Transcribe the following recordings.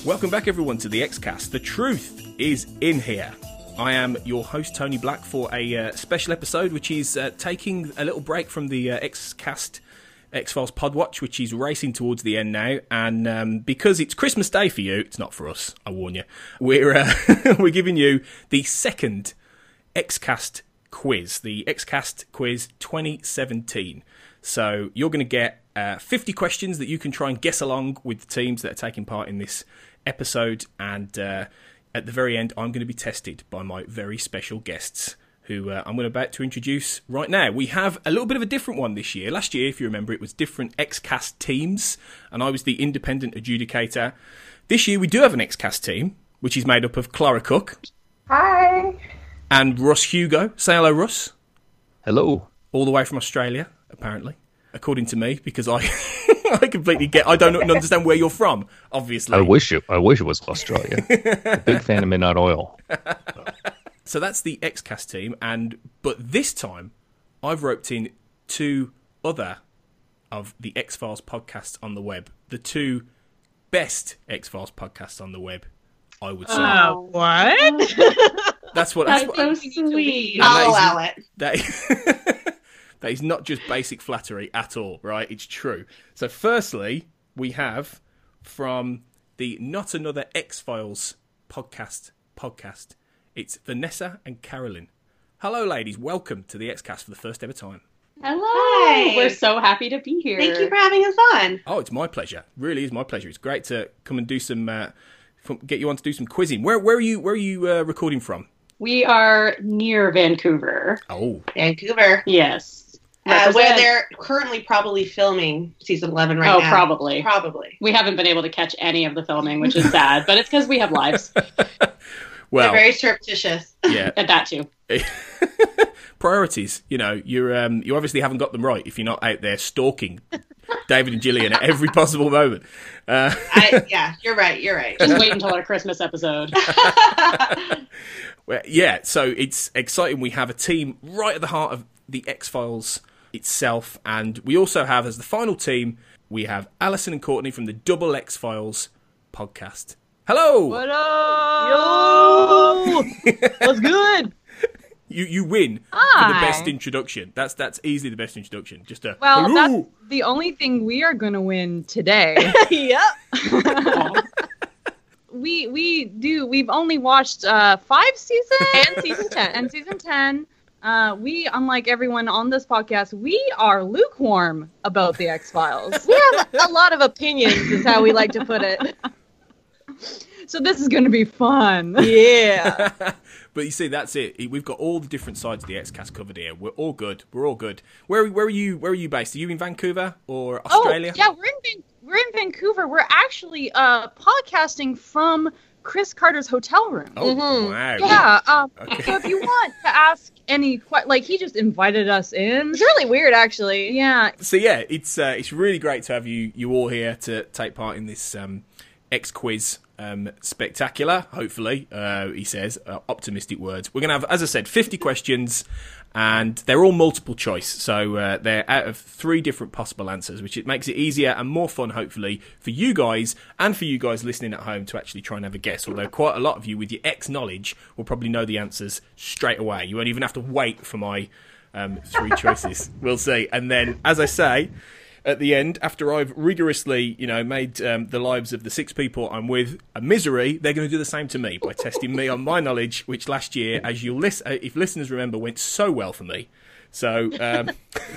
Welcome back, everyone, to the Xcast. The truth is in here. I am your host, Tony Black, for a special episode, which is taking a little break from the Xcast X-Files Podwatch, which is racing towards the end now. And because it's Christmas Day for you, it's not for us, I warn you, we're giving you the second Xcast quiz, the Xcast Quiz 2017. So you're going to get 50 questions that you can try and guess along with the teams that are taking part in this episode, and at the very end I'm going to be tested by my very special guests who I'm about to introduce right now. We have a little bit of a different one this year. Last year, if you remember, it was different Xcast teams and I was the independent adjudicator. This year we do have an Xcast team, which is made up of Clara Cook. Hi. And Russ Hugo. Say hello, Russ. Hello. All the way from Australia, apparently, according to me, because I I don't understand where you're from, obviously. I wish it was Australia. A big fan of Midnight Oil. So that's the Xcast team, but this time I've roped in two other of the X-Files podcasts on the web. The two best X-Files podcasts on the web, I would say. What? That's so sweet. I'll allow it. That is not just basic flattery at all, right? It's true. So firstly, we have from the Not Another X-Files podcast, it's Vanessa and Carolyn. Hello, ladies. Welcome to the Xcast for the first ever time. Hello. Hi. We're so happy to be here. Thank you for having us on. Oh, it's my pleasure. Really is my pleasure. It's great to come and do some, get you on to do some quizzing. Where are you recording from? We are near Vancouver. Oh. Vancouver. Yes. Where they're currently probably filming season 11 right now. Oh, probably. Probably. We haven't been able to catch any of the filming, which is sad, but it's because we have lives. Well, they're very surreptitious. Yeah. And that too. Priorities. You obviously haven't got them right if you're not out there stalking David and Gillian at every possible moment. Yeah, you're right. Just wait until our Christmas episode. Well, yeah, so it's exciting. We have a team right at the heart of the X-Files itself, and we also have, as the final team, we have Alison and Courtney from the Double X-Files podcast. Hello! What up? Yo! What's good? You win Hi. for the best introduction. That's easily the best introduction. Just a Well, hello! that's the only thing we are going to win today. Yep. We've only watched 5 seasons And season 10. and season 10. We, unlike everyone on this podcast, we are lukewarm about the X-Files. We have a lot of opinions, is how we like to put it. So this is going to be fun. Yeah. But you see, that's it. We've got all the different sides of the Xcast covered here. We're all good. Where are you based? Are you in Vancouver or Australia? Oh, yeah, we're in Vancouver. We're actually podcasting from Chris Carter's hotel room. Oh, Mhm. wow. Yeah. Okay. So if you want to ask any, he just invited us in. It's really weird, actually. Yeah. So yeah, it's really great to have you all here to take part in this X quiz spectacular. Hopefully, he says optimistic words. We're gonna have, as I said, 50 questions, and they're all multiple choice. So they're out of 3 different possible answers, which it makes it easier and more fun, hopefully, for you guys and for you guys listening at home to actually try and have a guess. Although quite a lot of you with your X knowledge will probably know the answers straight away. You won't even have to wait for my 3 choices. We'll see. And then, as I say, at the end, after I've rigorously, made the lives of the 6 people I'm with a misery, they're going to do the same to me by testing me on my knowledge, which last year, as if listeners remember, went so well for me. So, this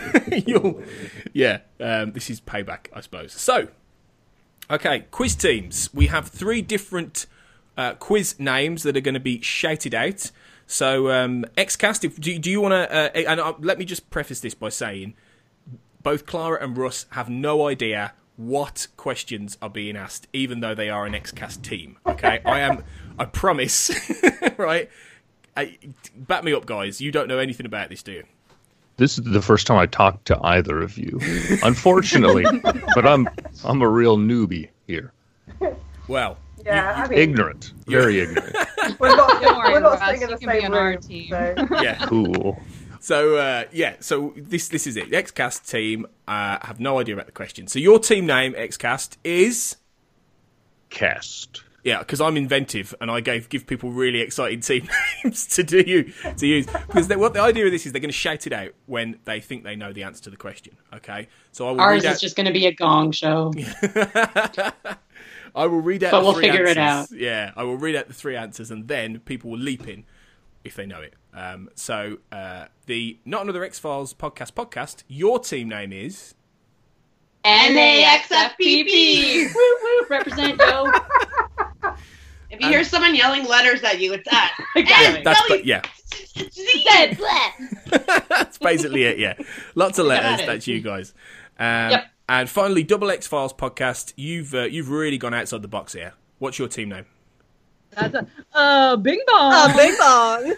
is payback, I suppose. So, okay, quiz teams. We have 3 different quiz names that are going to be shouted out. So, Xcast, do you want to... let me just preface this by saying, both Clara and Russ have no idea what questions are being asked, even though they are an Xcast team. Okay, I promise. Right? Back me up, guys. You don't know anything about this, do you? This is the first time I talked to either of you, unfortunately. But I'm a real newbie here. Well, Yeah, Ignorant, very ignorant. we're not, Don't worry, we're not Russ, sitting in you the can be same on our room. team. So. yeah. Cool. So so this is it. The Xcast team have no idea about the question. So your team name, Xcast, is Cast. Yeah, because I'm inventive and I give people really exciting team names to use. Because what the idea of this is they're going to shout it out when they think they know the answer to the question. Okay, so I will Ours is just going to be a gong show. I will read out. But the we'll three figure answers. it out. Yeah, I will read out the 3 answers and then people will leap in if they know it. So the Not Another X-Files podcast. Your team name is NAXFPP. Woo woo, represent yo. If you hear someone yelling letters at you, it's that. Exactly. Dead. That's basically it. Yeah, lots of letters. Got it. That's you guys. Yep. And finally, Double X Files podcast. You've really gone outside the box here. What's your team name? That's Bing Bong. Bing Bong.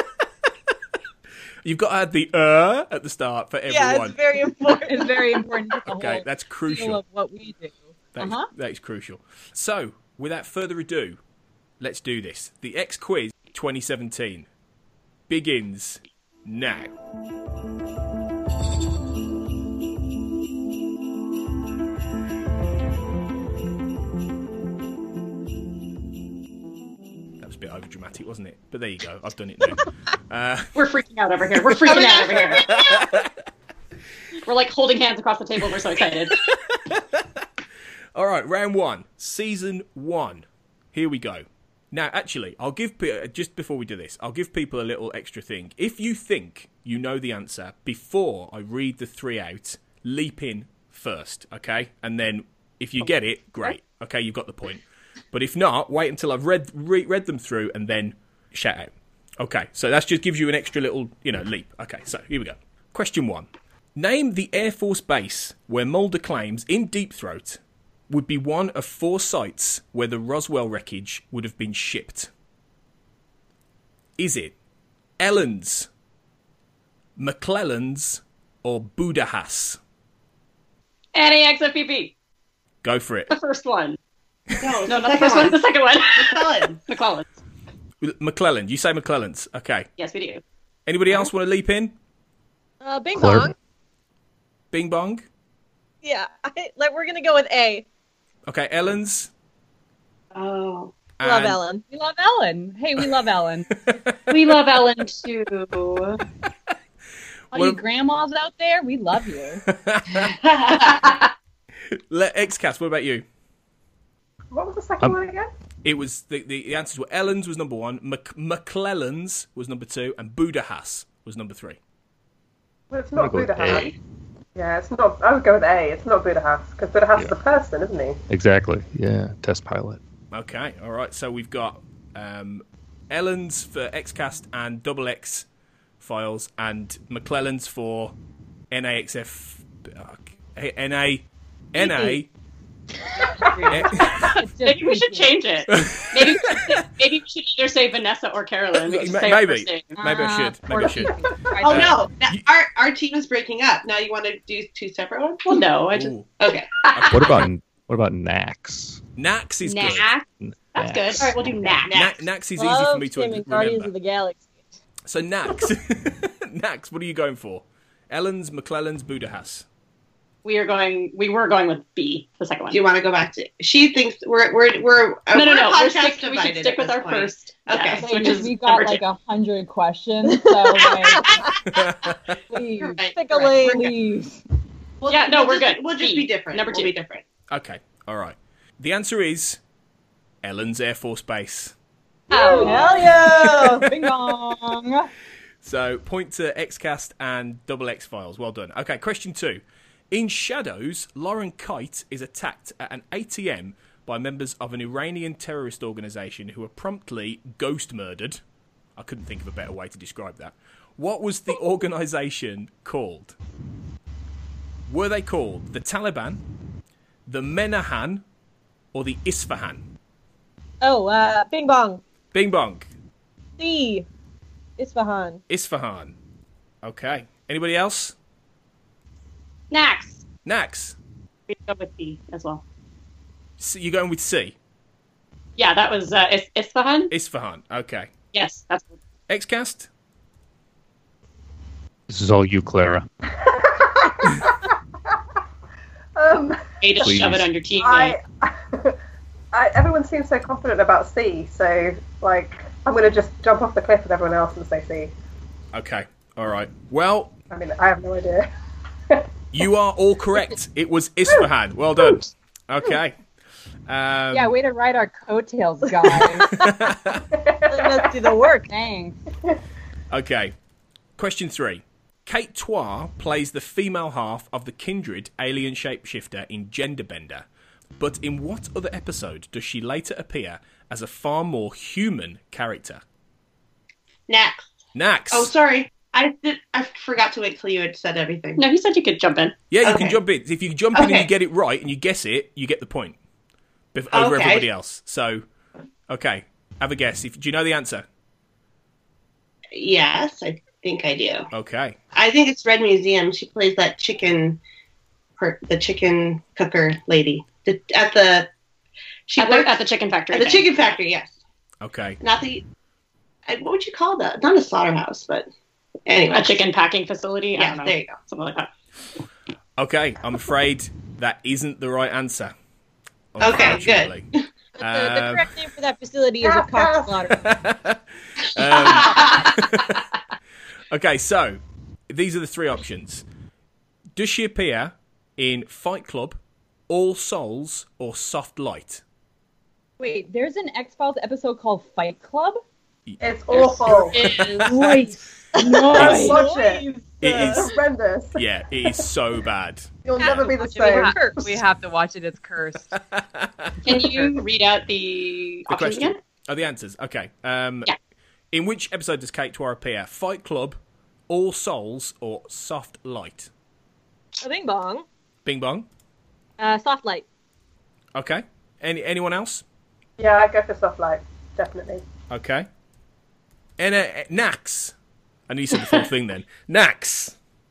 You've got to add the at the start for everyone. Yeah, it's very important. It's very important to the Okay, whole that's feel crucial. of what we do. That is crucial. So, without further ado, let's do this. The X Quiz 2017 begins now. That was a bit overdramatic, wasn't it? But there you go. I've done it now. We're freaking out over here. We're freaking out over here. We're like holding hands across the table. We're so excited. All right, round 1, season 1. Here we go. Now, actually, I'll give just before we do this, I'll give people a little extra thing. If you think you know the answer before I read the 3 out, leap in first, okay? And then if you get it, great. Okay, you've got the point. But if not, wait until I've read them through and then shout out. Okay, so that just gives you an extra little, leap. Okay, so here we go. Question 1. Name the Air Force base where Mulder claims in Deep Throat would be one of 4 sites where the Roswell wreckage would have been shipped. Is it Ellen's, McClellan's, or Budahas? NAXFPP. Go for it. The first one. No, No, not the first one. The second one. McClellan. McClellan's. McClellan. You say McClellan's. Okay. Yes, we do. Anybody else want to leap in? Bing Claire? Bong. Bing bong. Yeah, we're gonna go with A. Okay, Ellen's. Oh. Love and- Ellen. We love Ellen. Hey, we love Ellen. We love Ellen too. All you grandmas out there, we love you. XCast, what about you? What was the second one again? It was the answers were Ellen's was number 1, McClellan's was number 2, and Budahas was number 3. Well, it's I'm not gonna go with Budahas. A. Yeah, it's not. I would go with A. It's not Budahas because Budahas is a person, isn't he? Exactly. Yeah, test pilot. Okay, all right. So we've got Ellen's for XCast and Double X Files, and McClellan's for NAXF. NA. Maybe we should change it. Maybe we should either say Vanessa or Carolyn. We can say our first name. Maybe I should. Maybe I should. Oh no! Now, our team is breaking up. Now you want to do 2 separate ones? Well, no, I just Ooh. Okay. What about Nax? Nax is good. Nax. That's good. All right, we'll do Nax. Nax is easy Love for me to him in Guardians remember. of the Galaxy. So Nax, Nax, what are you going for? Ellen's, McClellan's, Budahas. We were going with B, the second one. Do you want to go back to? She thinks we're No. we're We podcast should divided stick at with this our point. first. Okay. Yes, which is We've got number like 2. 100 questions, so like, please, Right, Pick a right. lane. We're good. please. Yeah, no, we're just- good. We'll just B, be different. number 2. We'll be different. Okay, all right. The answer is Ellen's Air Force Base. Oh, Hell yeah! Bing bong. So, point to XCast and Double X Files. Well done. Okay, question 2. In Shadows, Lauren Kite is attacked at an ATM by members of an Iranian terrorist organisation who are promptly ghost murdered. I couldn't think of a better way to describe that. What was the organisation called? Were they called the Taliban, the Menahan, or the Isfahan? Oh, Bing Bong. Bing bong. C. Isfahan. Isfahan. Okay. Anybody else? Nax. Nax. We go with B as well. So you're going with C? Yeah, that was Isfahan. Isfahan. Okay. Yes, that's XCast? This is all you, Clara. way to Please. shove it on your teammate. everyone seems so confident about C, so like I'm gonna just jump off the cliff with everyone else and say C. Okay. All right. Well, I mean, I have no idea. you are all correct. It was Isfahan. Well done. Okay. Yeah, way to ride our coattails, guys. Let's do the work. Thanks. Okay. Question 3. Kate Toire plays the female half of the Kindred alien shapeshifter in Genderbender, but in what other episode does she later appear as a far more human character? Nax. Oh, sorry. I forgot to wait till you had said everything. No, he said you could jump in. Yeah, you Okay. can jump in. If you jump in and you get it right and you guess it, you get the point over Okay. everybody else. So, okay, have a guess. Do you know the answer? Yes, I think I do. Okay. I think it's Red Museum. She plays that chicken cooker lady at the chicken factory. At the thing. chicken factory, yes. Okay. Not the. What would you call that? Not a slaughterhouse, but anyway. A chicken packing facility. I Yeah, don't know. there you go. Something like that. Okay, I'm afraid that isn't the right answer. Okay, good. unfortunately. The correct name for that facility is a cock slaughter. Okay, so these are the 3 options. Does she appear in Fight Club, All Souls, or Soft Light? Wait, there's an X-Files episode called Fight Club? It's awful. Nice. Don't watch it. It is. It's horrendous. Yeah, it is so bad. You'll never be the We same. have to watch it. It's cursed. Can you read out the The options question. again? Oh, the answers. Okay. Yeah. In which episode does Kate Toire appear? Fight Club, All Souls, or Soft Light? A bing bong. Bing bong. Soft light. Okay. Anyone else? Yeah, I go for soft light, definitely. Okay. And Nax. I knew you said the full thing then. Nax.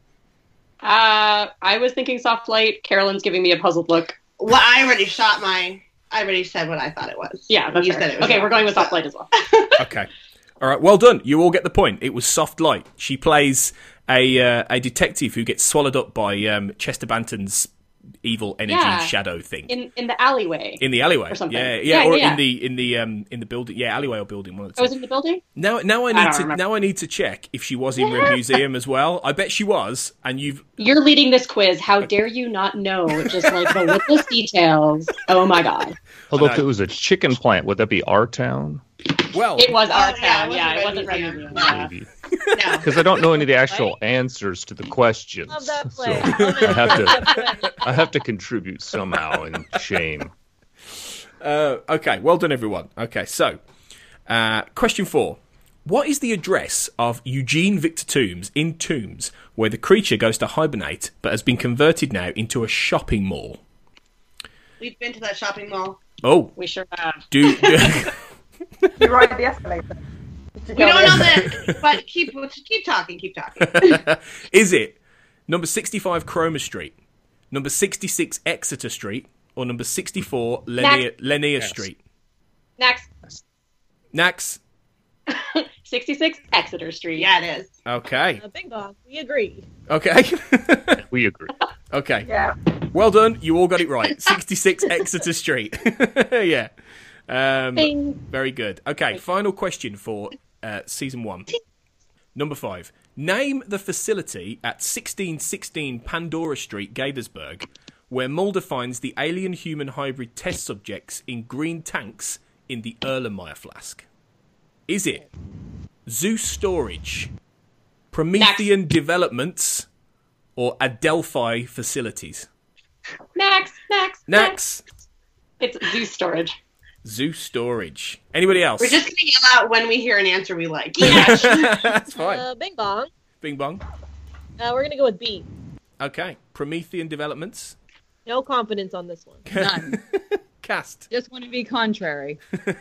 I was thinking soft light. Carolyn's giving me a puzzled look. Well, I already shot mine. I already said what I thought it was. Yeah, that's you fair. said it was Okay, wrong. we're going with soft light as well. Okay. All right. Well done. You all get the point. It was Soft Light. She plays a detective who gets swallowed up by Chester Banton's evil energy shadow thing In the alleyway. in the alleyway or something. or Yeah. in the building, alleyway or building, one of the I was two. in the building? Now I need to check if she was in Red Museum as well. I bet she was, and You're leading this quiz. How dare you not know just like the littlest details? Oh my god. Although I if know. it was a chicken plant, would that be our town? well It was our yeah, town. it Yeah, it wasn't wasn't Red Red Museum. Museum. Yeah. Maybe. No. Because I don't know any of the actual answers to the questions. Love that So play. I have to contribute somehow in shame. Okay, well done, everyone. Okay, so question 4. What is the address of Eugene Victor Toombs in Tombs, where the creature goes to hibernate but has been converted now into a shopping mall? We've been to that shopping mall. Oh, We sure have. do You ride the escalator. We don't know that, but keep talking. is it number 65 Cromer Street, number 66 Exeter Street, or number 64 Lanier Street? Next. Nax. 66 Exeter Street. Yeah, it is. Okay. A bing bong. We agree. Okay. We agree. Okay. Yeah. Well done. You all got it right. 66 Exeter Street. Yeah. Bing. Very good. Okay, final question for season 1. Number 5. Name the facility at 1616 Pandora Street, Gaithersburg, where Mulder finds the alien-human hybrid test subjects in green tanks in the Erlenmeyer flask. Is it Zeus Storage, Promethean Developments, or Adelphi Facilities? Next. Nax. It's Zeus Storage. Zeus Storage. Anybody else? We're just gonna yell out when we hear an answer we like. Yeah. That's fine. Bing bong. Bing bong. We're gonna go with B. Okay. Promethean Developments. No confidence on this one. None. Cast. Just want to be contrary.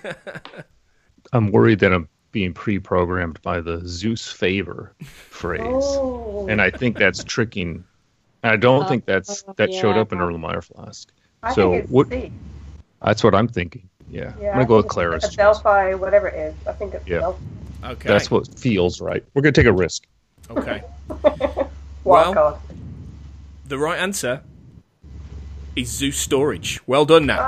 I'm worried that I'm being pre-programmed by the Zeus favor phrase. Oh. And I think that's tricking. I don't think that showed up in Erlenmeyer Flask. I So think it's what? C. That's what I'm thinking. Yeah, Yeah, I'm gonna go with I think Clara's. it's Delphi, whatever it is. I think it's Yeah. Delphi. Okay. That's what feels right. We're gonna take a risk. Okay. Wild Well- card. The right answer is Zeus Storage. Well done, Nax.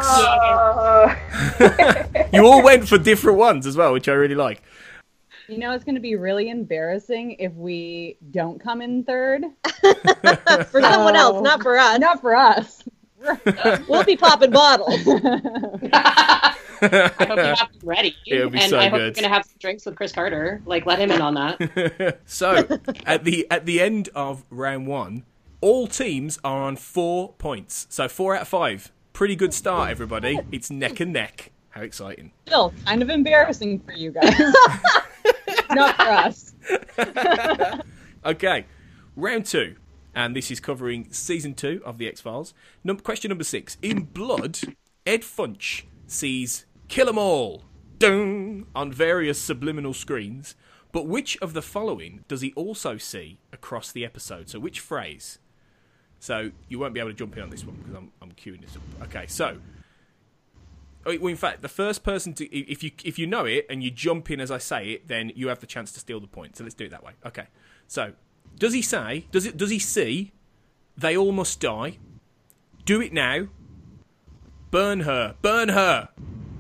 Oh. You all went for different ones as well, which I really like. You know, it's going to be really embarrassing if we don't come in third. For someone else, not for us. Not for us. We'll be popping bottles. I hope you have them ready. It'll be and so I hope good. you're going to have some drinks with Chris Carter. Like, let him in on that. So, at the end of round 1, all teams are on 4 points. So 4 out of 5. Pretty good start, everybody. It's neck and neck. How exciting. Still, kind of embarrassing for you guys. Not for us. Okay, round 2. And this is covering season 2 of The X-Files. Question number 6. In Blood, Ed Funch sees "kill 'em all" dun, on various subliminal screens. But which of the following does he also see across the episode? So which phrase? So you won't be able to jump in on this one because I'm queuing this up. Okay, so well, in fact, the first person to if you know it and you jump in as I say it, then you have the chance to steal the point. So let's do it that way. Okay. So does he see "they all must die"? Do it now. Burn her. Burn her.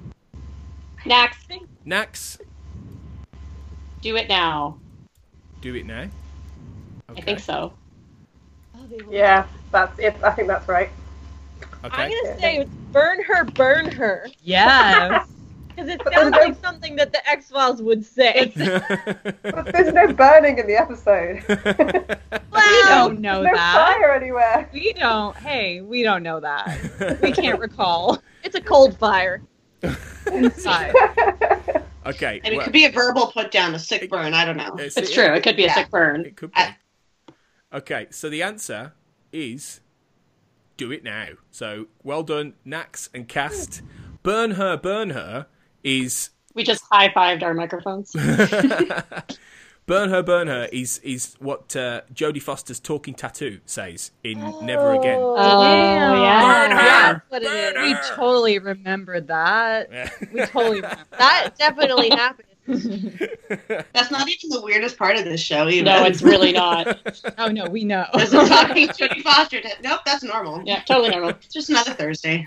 Nax, Nax. do it now. Do it now. I think so. Yeah, that's it. I think that's right. Okay. I'm gonna say it's burn her, burn her. Yes. Because it sounds like something that the X-Files would say. But there's no burning in the episode. We don't know There's no that. fire anywhere. We don't know that. We can't recall. It's a cold fire. Inside. Okay. And it well, could be a verbal put down, a sick burn. I don't know. It's true. It could be a sick burn. It could be. Okay, so the answer is do it now. So well done, Nax and Cast. Burn her is We just high-fived our microphones. Burn her is what Jodie Foster's talking tattoo says in Never Again. Oh, Damn. yeah. Burn her! That's what it is. We totally remembered that. We totally remembered That definitely happened. That's not even the weirdest part of this show, even. No, it's really not. Oh no, we know. This is talking Jodie Foster. Nope, that's normal. Yeah, totally normal. It's just another Thursday.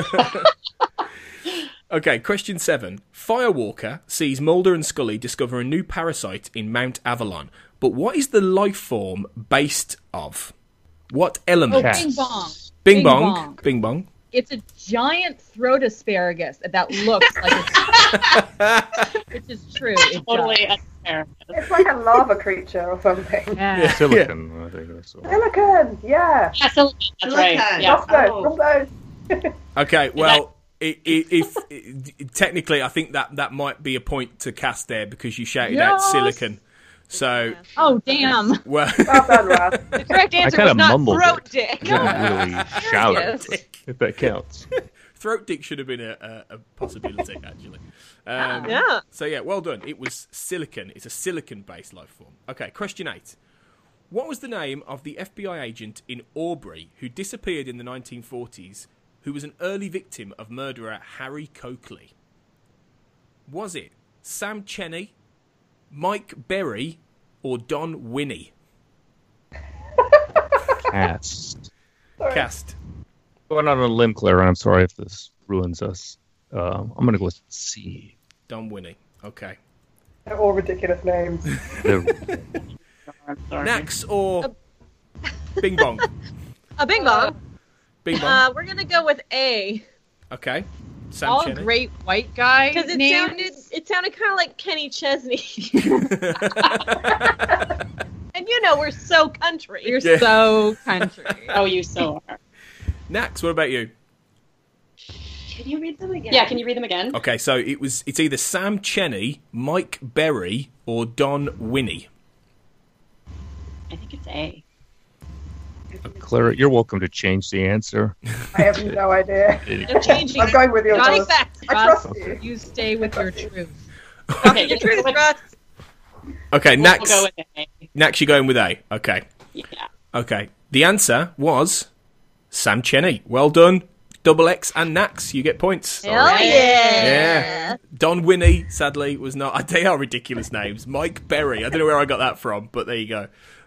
Okay, question 7. Firewalker sees Mulder and Scully discover a new parasite in Mount Avalon. But what is the life form based of? What element? Oh, bing bong. Bing Bing bong. bong. Bing bong. It's a giant throat asparagus that looks like it's which is true. It Totally does. unfair. It's like a lava creature or something. Yeah. Silicon, I think that's all. Silicon, yeah. Yeah, so that's right. Silicon. Yeah. Roscoe, Okay, well, if technically, I think that might be a point to Cast there because you shouted out Yes. silicon. So, Oh damn. well, Well done, Raz. The correct answer kinda was not mumbled throat it. dick. I didn't really shout Yes. it, if that counts. throat dick should have been a possibility, actually. Yeah. So, yeah, well done. It was silicon. It's a silicon-based life form. Okay, question 8. What was the name of the FBI agent in Aubrey who disappeared in the 1940s, who was an early victim of murderer Harry Coakley? Was it Sam Cheney, Mike Berry, or Don Winnie? Cast. Sorry. Cast. Going out on a limb, Claire, and I'm sorry if this ruins us. I'm going to go with C. Don Winnie. Okay. They're all ridiculous names. The- I'm sorry. Nax or Bing Bong? A bing bong. Bing Bong. We're gonna go with A Okay. Sam All Cheney. great white guy because it names. sounded kind of like Kenny Chesney. And you know we're so country. You're Yeah. so country. Oh, you so are. Nax, what about you? Can you read them again? Yeah, can you read them again? Okay, so it's either Sam Cheney, Mike Berry, or Don Winnie. I think it's A. Claire, you're welcome to change the answer. I have no idea. No changing. I'm going with your Johnny Raz. facts. I Russ, trust you. you stay with your truth. Okay, The truth, Russ. Okay, we'll Nax. go with A. Nax, you're going with A. Okay. Yeah. Okay. The answer was Sam Cheney. Well done. Double X and Nax, you get points. Hell yeah. Yeah. Don Winnie, sadly, was not. They are ridiculous names. Mike Berry. I don't know where I got that from, but there you go. But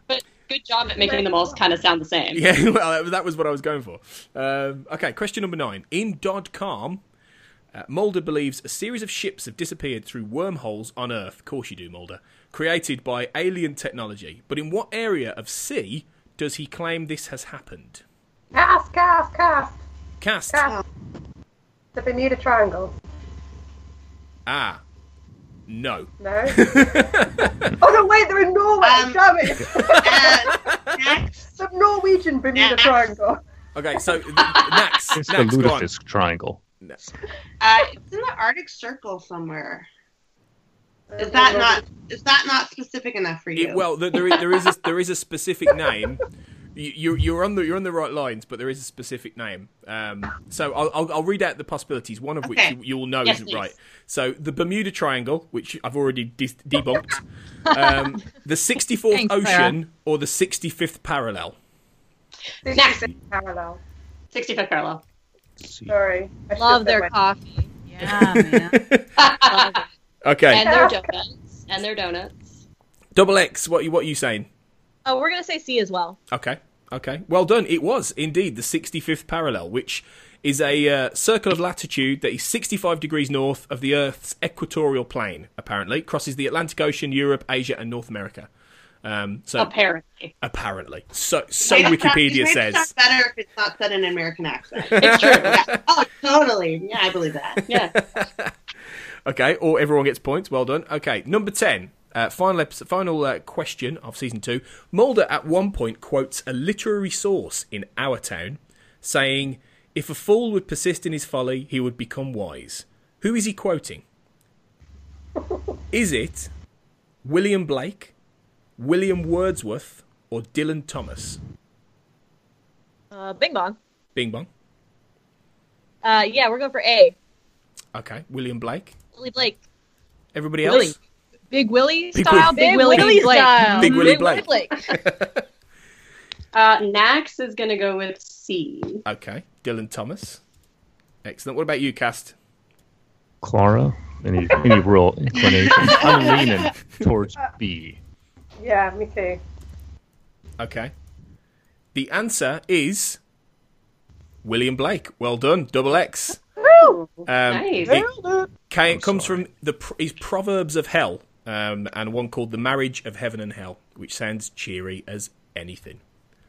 Good job at making them all kind of sound the same. Yeah, well, that was what I was going for. Okay, question number 9. In Dod Calm, Mulder believes a series of ships have disappeared through wormholes on Earth. Of course you do, Mulder. Created by alien technology. But in what area of sea does he claim this has happened? Cast. Cast. The Bermuda Triangle. Ah. No. No? Oh, no, wait, they're in Norway. Damn it. Next. The Norwegian Bermuda Triangle. Okay, so Nax. It's the Nax, go on. Lutefisk Triangle. It's in the Arctic Circle somewhere. Is that not specific enough for you? There is a specific name. You're on the right lines, but there is a specific name. So I'll read out the possibilities. One of which you will know isn't right. So the Bermuda Triangle, which I've already debunked. The 64th Ocean or the 65th parallel. 65th parallel. 65th parallel. Sorry. Love their coffee. Yeah, man. Love it. Okay. And their donuts. Double X. What are you saying? Oh, we're gonna say C as well. Okay. Well done. It was indeed the 65th parallel, which is a circle of latitude that is 65 degrees north of the Earth's equatorial plane, apparently. It crosses the Atlantic Ocean, Europe, Asia, and North America. So apparently. So Wikipedia says. It's better if it's not said in an American accent. It's true. Yeah. Oh, totally. Yeah, I believe that. Yeah. Okay, or everyone gets points. Well done. Okay, number 10. Final question of season 2. Mulder at one point quotes a literary source in Our Town, saying, "If a fool would persist in his folly, he would become wise." Who is he quoting? Is it William Blake, William Wordsworth, or Dylan Thomas? Bing bong. Bing bong. Yeah, we're going for A. Okay, William Blake. Willie Blake. Everybody Willie. else? Big Willie Big style. Willie. Big Willie Blake. style. Big Willie Blake. Nax is going to go with C. Okay, Dylan Thomas. Excellent. What about you, Cast? Clara? Any real inclination? I'm leaning towards B. Yeah, me too. Okay. The answer is William Blake. Well done. Double X. Nice. It comes from his Proverbs of Hell, and one called The Marriage of Heaven and Hell, which sounds cheery as anything.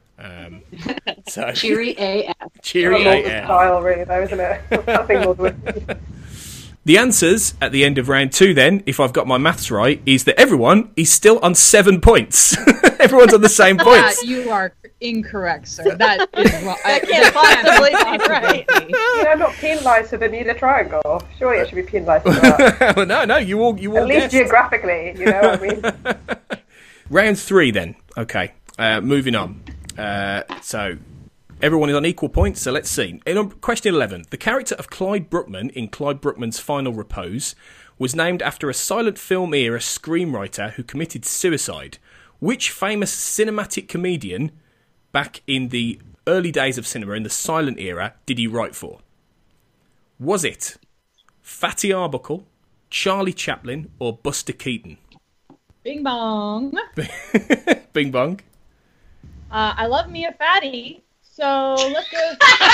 So Cheery AF. Cheery AF. Style, really, though, isn't it? Nothing more with The answers at the end of round 2, then, if I've got my maths right, is that everyone is still on 7 points. Everyone's on the same points. You are incorrect, sir. That is wrong. That can't possibly be right. You know, not penalised for the Bermuda Triangle. Surely it should be penalised for that. Well, no, you all At least guessed. geographically, you know what I mean? Round 3, then. Okay, moving on. So everyone is on equal points, so let's see. In question 11, the character of Clyde Bruckman in Clyde Bruckman's Final Repose was named after a silent film era screenwriter who committed suicide. Which famous cinematic comedian back in the early days of cinema, in the silent era, did he write for? Was it Fatty Arbuckle, Charlie Chaplin, or Buster Keaton? Bing bong. Bing bong. I love me a fatty, so let's go.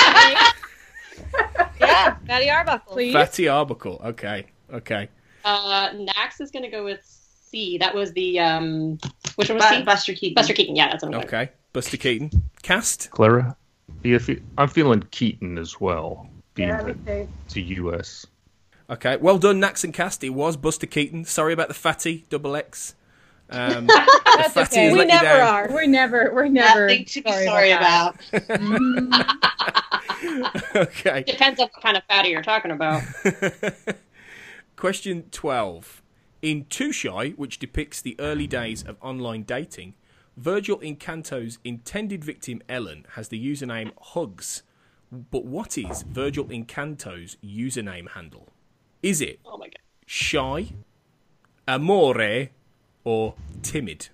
Yeah, Fatty Arbuckle, please. Fatty Arbuckle. Okay. Nax is going to go with C. That was the which one was C? Buster Keaton. Buster Keaton. Yeah, that's what I'm going. Okay. Buster Keaton. Cast. Clara? I'm feeling Keaton as well, being Yeah, me too. to US. Okay. Well done, Nax and Cast. It was Buster Keaton. Sorry about the fatty. Double X. The fatty has We let you never down. are. We're never Nothing to be sorry about. Okay. Depends on what kind of fatty you're talking about. Question 12. In Too Shy, which depicts the early days of online dating, Virgil Incanto's intended victim Ellen has the username Hugs. But what is Virgil Incanto's username handle? Is it Oh my god. Shy, Amore, or Timid?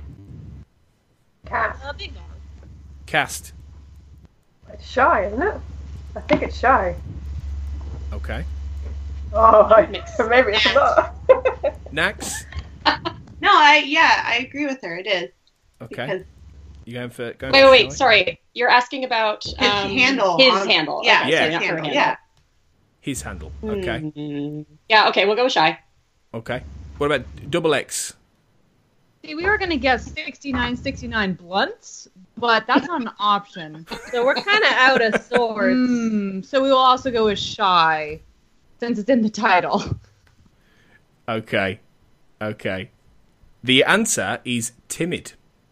Cast. Bing bong. Cast. It's Shy, isn't it? I think it's Shy. Okay. Oh, maybe it's not. Nax. No, I agree with her. It is. Okay. Because You going for? Wait. Sorry, you're asking about His handle. His handle. Yeah, Okay, Yeah. sorry, not her handle. Yeah. His handle. Okay. Yeah. Okay, we'll go with Shy. Okay. What about double X? See, we were going to guess 69 blunts, but that's not an option. So we're kind of out of sorts. So we will also go with Shy, since it's in the title. Okay. The answer is timid.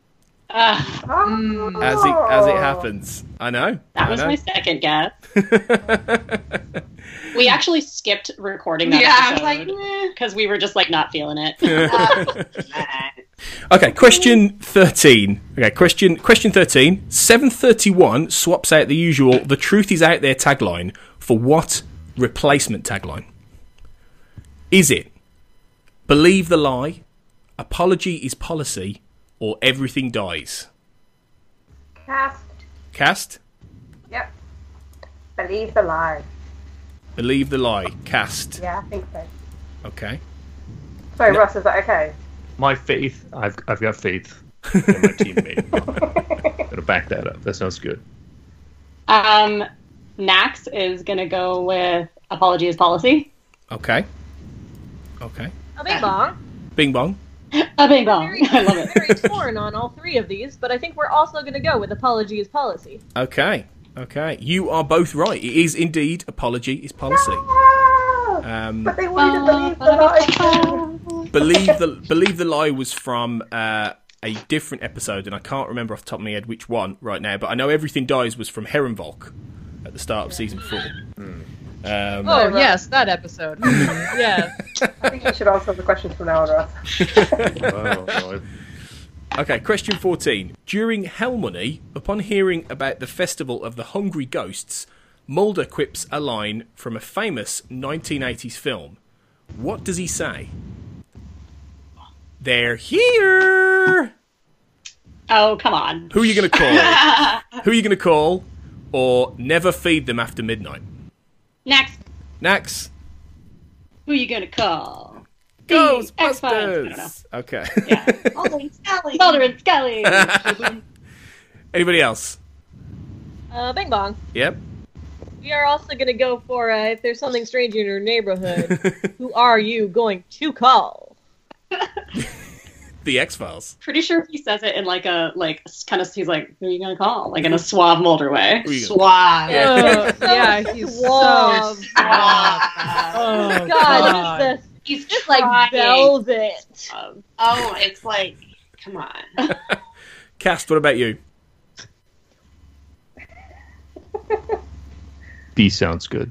Oh. As it happens. I know. That was my second guess. We actually skipped recording that I was episode like, because we were just like not feeling it. Okay, question 13. Okay, question 13. 731 swaps out the usual "the truth is out there" tagline for what replacement tagline? Is it "believe the lie," "apology is policy," or "everything dies"? Cast? Yep. Believe the lie. Believe the lie. Cast. Yeah, I think so. Okay. Sorry, No. Russ, is that okay? My faith, I've got faith in my teammate. Gonna back that up. That sounds good. Max is gonna go with apology is policy. Okay. A bing bong. Bing bong. A bing bong. Very, I love it. very torn on all three of these, but I think we're also going to go with apology is policy. Okay. You are both right. It is indeed apology is policy. But they wanted to believe the lie. Believe the lie was from a different episode, and I can't remember off the top of my head which one right now. But I know Everything Dies was from Herrenvolk at the start of season 4. Yes, that episode. Yes. I think you should answer the questions from now on, Russ. Okay, question 14. During Hell Money, upon hearing about the festival of the Hungry Ghosts, Mulder quips a line from a famous 1980s film. What does he say? They're here! Oh, come on. Who are you going to call? Who are you going to call? Or never feed them after midnight? Next. Who you gonna call? X-Files. I don't know. Okay. Yeah. Mulder and Scully. Anybody else? Bing bong. Yep. We are also going to go for if there's something strange in your neighborhood, who are you going to call? The X-Files. Pretty sure he says it in like a he's like, who are you gonna call? Like in a suave Mulder way. Suave. Yeah, he's Suave. so suave. Oh, God, he's this. He's Just like velvet. Oh, it's like, come on. Cast, what about you? B sounds good.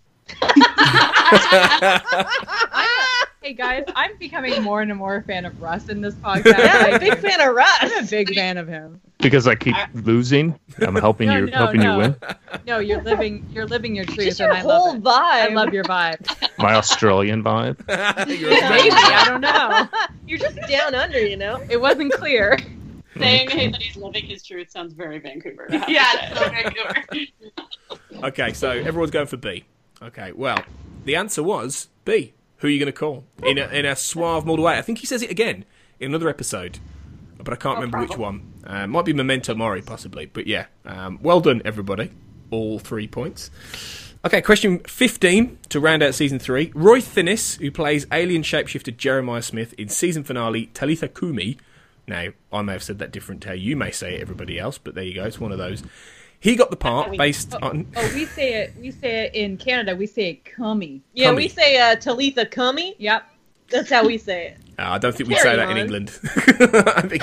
Hey guys, I'm becoming more and more a fan of Russ in this podcast. Yeah, I'm a big fan of Russ. I'm a big fan of him. Because I keep losing, I'm helping you win. No, you're living your truth, Just and your I love whole it. vibe. I love your vibe. My Australian vibe. You're a Maybe, I don't know. You're just down under, you know? It wasn't clear. Saying that he's living his truth sounds very Vancouver. Yeah, it's so Vancouver. Okay, so everyone's going for B. Okay, well, the answer was B. Who are you going to call? In a suave Mulder way. I think he says it again in another episode, but I can't remember which one. Might be Memento Mori, possibly. But yeah, well done, everybody. All 3 points. Okay, question 15 to round out season 3. Roy Thinnis, who plays alien shapeshifter Jeremiah Smith in season finale Talitha Kumi. Now, I may have said that different to how you may say it, everybody else, but there you go. It's one of those. He got the part based on... we say it in Canada, we say it cummy. Yeah, Cummy. we say Talitha Kumi. Yep. That's how we say it. I don't think we'd Carry say that in on. England. I think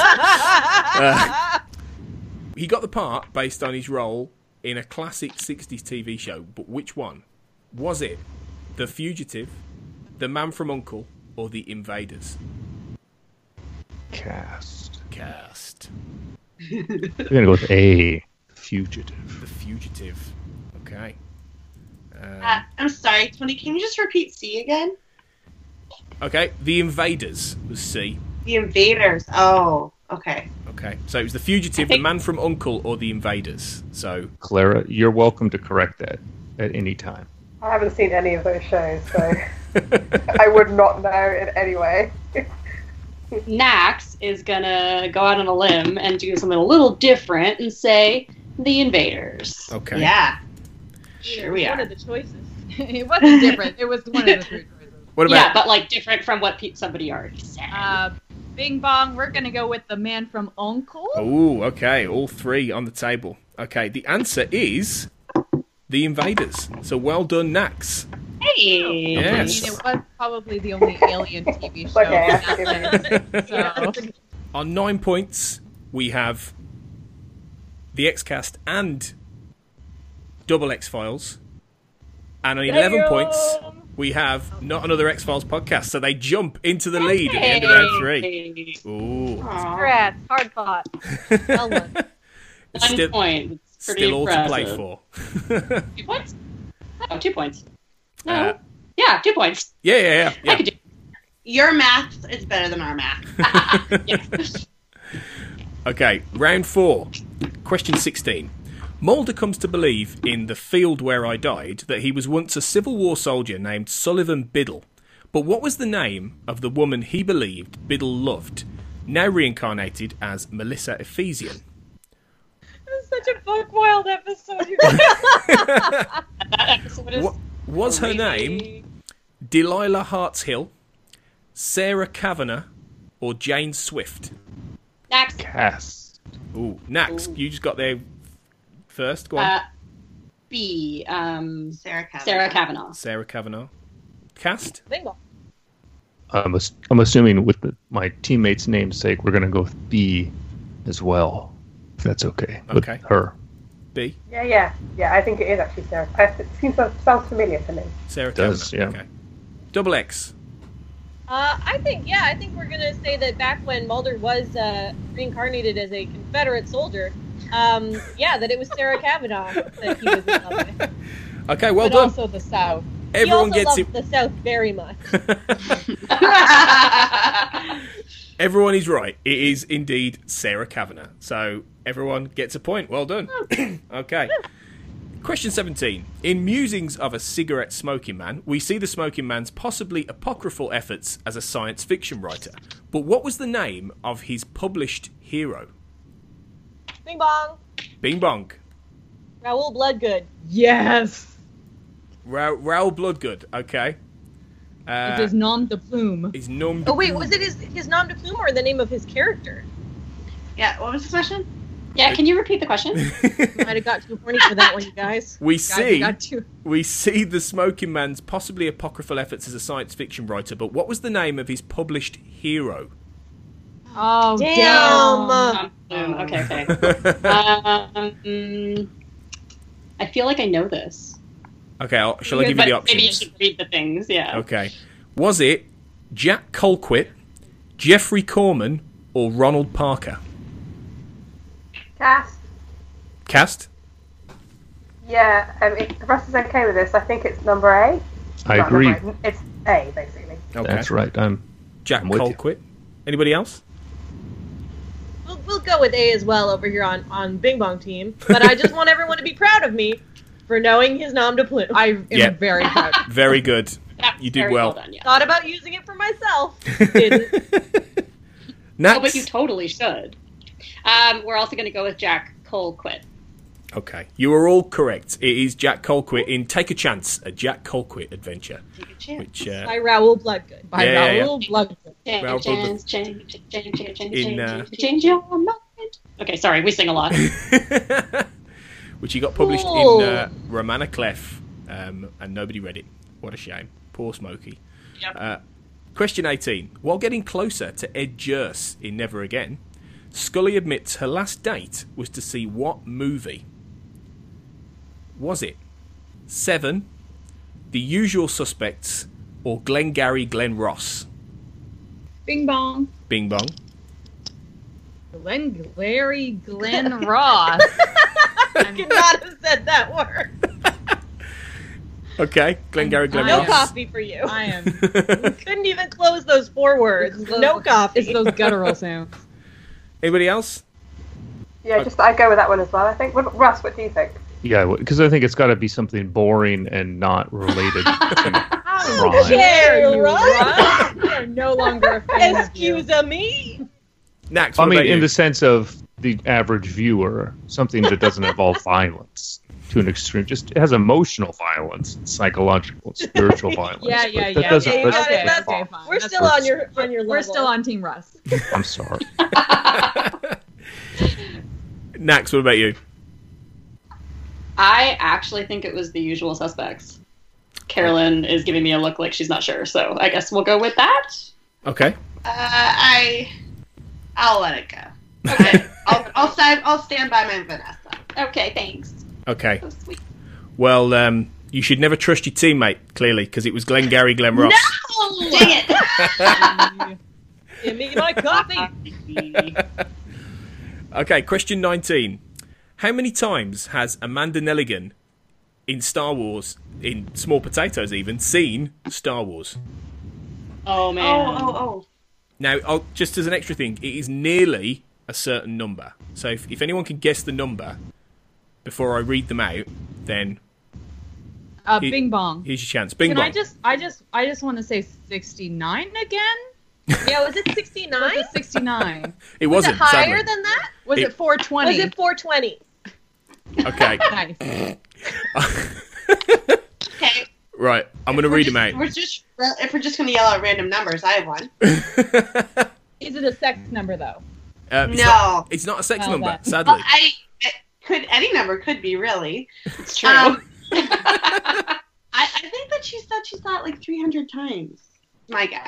he got the part based on his role in a classic 60s TV show, but which one? Was it The Fugitive, The Man from U.N.C.L.E., or The Invaders? Cast. We're going to go with A. Fugitive. The Fugitive. Okay. I'm sorry, Tony, can you just repeat C again? Okay, The Invaders was C. The Invaders. Oh, okay. Okay, so it was The Fugitive, The Man from U.N.C.L.E., or The Invaders. So Clara, you're welcome to correct that at any time. I haven't seen any of those shows, so I would not know in any way. Nax is gonna go out on a limb and do something a little different and say the Invaders. Okay. Yeah. Sure, we one are. of the choices. It wasn't different. It was one of the 3 choices. What about? Yeah, but like different from what somebody already said. Bing Bong, we're going to go with the man from Uncle. Oh, okay. All 3 on the table. Okay, the answer is the Invaders. So well done, Nax. Hey! Yes. I mean, it was probably the only alien TV show. Okay, I in that list, so. On 9 points, we have the Xcast and Double X-Files. And on 11 points, we have Not Another X-Files podcast. So they jump into the lead at the end of round 3. Ooh. Congrats. Hard fought. Well done. It's 1 point. It's pretty still all to play impressive. for. 2 points? Oh, 2 points. No. Uh, Yeah, 2 points. Yeah. I could do Your math is better than our math. yes. Okay, round 4. Question 16. Mulder comes to believe in The Field Where I Died that he was once a Civil War soldier named Sullivan Biddle. But what was the name of the woman he believed Biddle loved, now reincarnated as Melissa Ephesian? It was such a buck wild episode. You guys. That episode is Was her name Delilah Hartshill, Sarah Kavanagh, or Jane Swift? Next. Cast. Ooh, Nax, you just got there first. Go on. B. Sarah Kavanagh. Sarah Kavanagh. Sarah Kavanagh. Cast? Bing Bong. I'm assuming with my teammates' namesake, we're going to go with B as well, if that's okay. With Okay. her. B? Yeah. I think it is actually Sarah. It sounds familiar to me. Sarah It does, Kavanagh. yeah. Okay. Double X. I think we're gonna say that back when Mulder was reincarnated as a Confederate soldier, that it was Sarah Kavanagh that he was in love with. Okay, well But done. also the South. Everyone he also gets loved it. the South very much. Everyone is right. It is indeed Sarah Kavanagh. So everyone gets a point. Well done. Okay. Question 17. In Musings of a Cigarette Smoking Man, we see the smoking man's possibly apocryphal efforts as a science fiction writer. But what was the name of his published hero? Bing Bong. Bing bong. Raoul Bloodgood. Yes. Raoul Bloodgood. Okay. It is nom de plume. His nom. Oh wait, was it his nom de plume or the name of his character? Yeah, what was the question? Yeah, can you repeat the question? Might have got too horny for that one, you guys. We Guys, we see. got two. We see the smoking man's possibly apocryphal efforts as a science fiction writer, but what was the name of his published hero? Oh, Damn. Okay. I feel like I know this. Okay, shall I give you But the maybe you options? should read the things, yeah. Okay. Was it Jack Colquitt, Jeffrey Corman, or Ronald Parker? Cast. Cast? Yeah, if the rest is okay with this, I think it's number A. I Not agree. number A, it's A, basically. Okay. That's right. Jack I'm with you. Colquitt. Anybody else? We'll go with A as well over here on Bing Bong team. But I just want everyone to be proud of me for knowing his nom de plume. I am Yeah. very proud. Very good. That's You did very well. done, yeah. Thought about using it for myself. Didn't. Nax? Oh, but you totally should. We're also going to go with Jack Colquitt. Okay. You are all correct. It is Jack Colquitt in Take a Chance, a Jack Colquitt adventure. Take a chance. Which, By Raoul Bloodgood. By Yeah. Raoul Bloodgood. Well, Change In, your mind. Okay, sorry, we sing a lot. which he got published Cool. in Romana Clef, and nobody read it. What a shame. Poor Smokey. Yep. Question 18. While getting closer to Ed Jurce in Never Again, Scully admits her last date was to see what movie? Was it Seven, The Usual Suspects, or Glengarry Glen Ross? Bing Bong. Bing bong. Larry Glenn Ross. Could not have said that word. Okay, Glengarry Glen No Ross. coffee for you. I am. Couldn't even close those 4 words. No coffee. It's those guttural sounds. Anybody else? Yeah, I go with that one as well, I think. Russ, what do you think? Yeah, because I think it's got to be something boring and not related. to Ron. Dare you, Ron? Ron? We are no longer a fan of you. Excuse me. Nax, I what mean, about you? in the sense of the average viewer, something that doesn't involve violence to an extreme, just it has emotional violence, psychological, spiritual violence. Yeah, But yeah, that yeah. doesn't- Yeah, you that's- got it. that's That's- fine. We're That's still fine. on your level. We're still on Team Russ. I'm sorry. Nax, what about you? I actually think it was The Usual Suspects. Carolyn is giving me a look like she's not sure, so I guess we'll go with that. Okay. I'll let it go. Okay. I'll stand by my Vanessa. Okay, thanks. Okay. So sweet. Well, you should never trust your teammate, clearly, because it was Glengarry Glen Ross. No! Dang it! Give me my coffee. Okay, question 19. How many times has Amanda Nelligan in Star Wars, in Small Potatoes even, seen Star Wars? Oh, man. Oh. Now, just as an extra thing, it is nearly a certain number. So if anyone can guess the number before I read them out, then Bing bong. here's your chance. Bing Can bong. I just want to say 69 again? Yeah, was it 69? Was it 69? It Was wasn't, it higher sadly. than that? Was It- it 420? Was it 420? Okay. Nice. Okay. Right, I'm going to read them out. If we're just gonna yell out random numbers, I have one. Is it a sex number though? No. It's not a sex Well, number, that- sadly. Well, any number could be really. It's true. I think that she said she saw it like 300 times. My guess.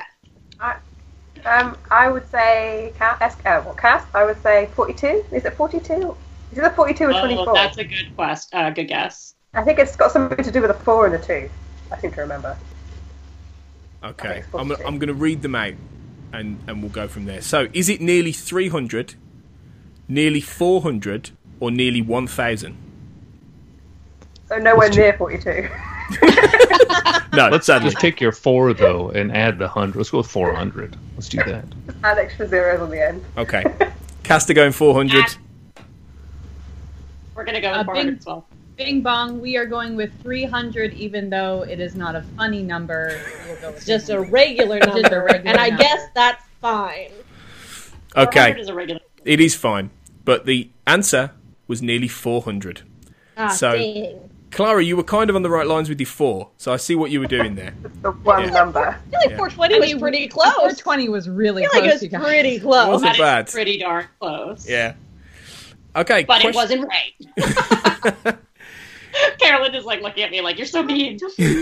I would say cast. I would say 42. Is it 42? Is it a 42 or 24? Oh, that's a good guess. I think it's got something to do with a 4 and a 2. I seem to remember. Okay, it's I'm 42. going to read them out, and we'll go from there. So, is it nearly 300, nearly 400, or nearly 1,000? So nowhere near 42. No, Let's sadly. just take your 4 though and add the 100. Let's go with 400. Let's do that. Add extra zeros on the end. Okay. Caster going 400. We're going to go with 400 as well. Bing bong. We are going with 300, even though it is not a funny number. We'll go with It's just a 300. regular Just a number. regular And I number. guess that's fine. 400 Okay, is a regular. it is fine. But the answer was nearly 400. Ah, So- dang. Clara, you were kind of on the right lines with your 4, so I see what you were doing there. The one Yeah. number. I feel like Yeah. 420 was pretty close. 420 was really I feel close. like you it guys. was pretty It close. wasn't That bad. is pretty darn close. Yeah. Okay. But it question- wasn't right. Carolyn is like looking at me like, you're so mean.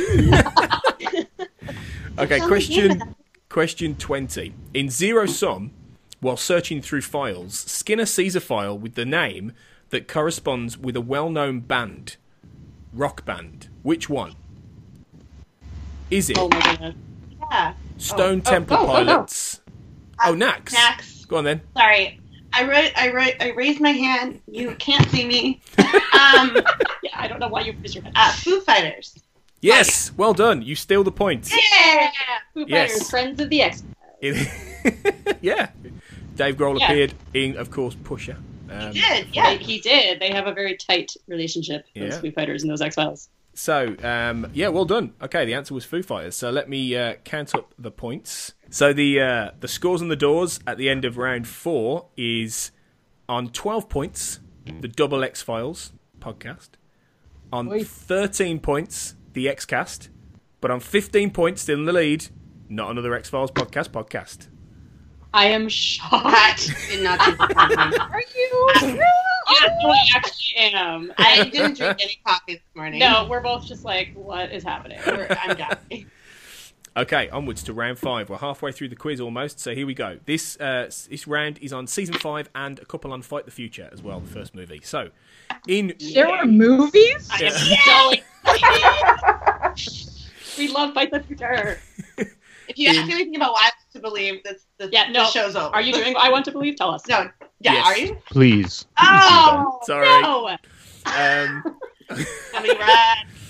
Okay, question 20. In Zero Sum, while searching through files, Skinner sees a file with the name that corresponds with a well-known band. Rock band. Which one? Is it Oh my goodness. Yeah. Stone Temple Pilots? Oh, Nax. Nax. Go on then. Sorry. I raised my hand. You can't see me. Yeah, I don't know why you raised your hand. Foo Fighters. Yes, well done. You steal the point. Yeah. Foo Yes. Fighters, Friends of the X. Yeah. Dave Grohl Yeah. appeared in, of course, Pusher. He did. Yeah. He did. They have a very tight relationship, those Yeah. Foo Fighters and those X-Files. So, yeah, well done. Okay, the answer was Foo Fighters. So let me count up the points. So the scores on the doors at the end of round 4 is on 12 points, the Double X-Files podcast. On 13 points, the X-Cast. But on 15 points, still in the lead, Not Another X-Files podcast. I am shocked. That did not think that. Are you? Yeah, no, I actually am. I didn't drink any coffee this morning. No, we're both just like, what is happening? I'm dying. Okay, onwards to round 5. We're halfway through the quiz almost, so here we go. This round is on season 5 and a couple on Fight the Future as well, the first movie. So, There were movies? I am so excited. We love Fight the Future. If you ask me anything about why I want to believe this show's over. Are you doing I Want to Believe? Tell us. No. Yeah, Yes. are you? Please. Oh, Sorry. No! I mean, right.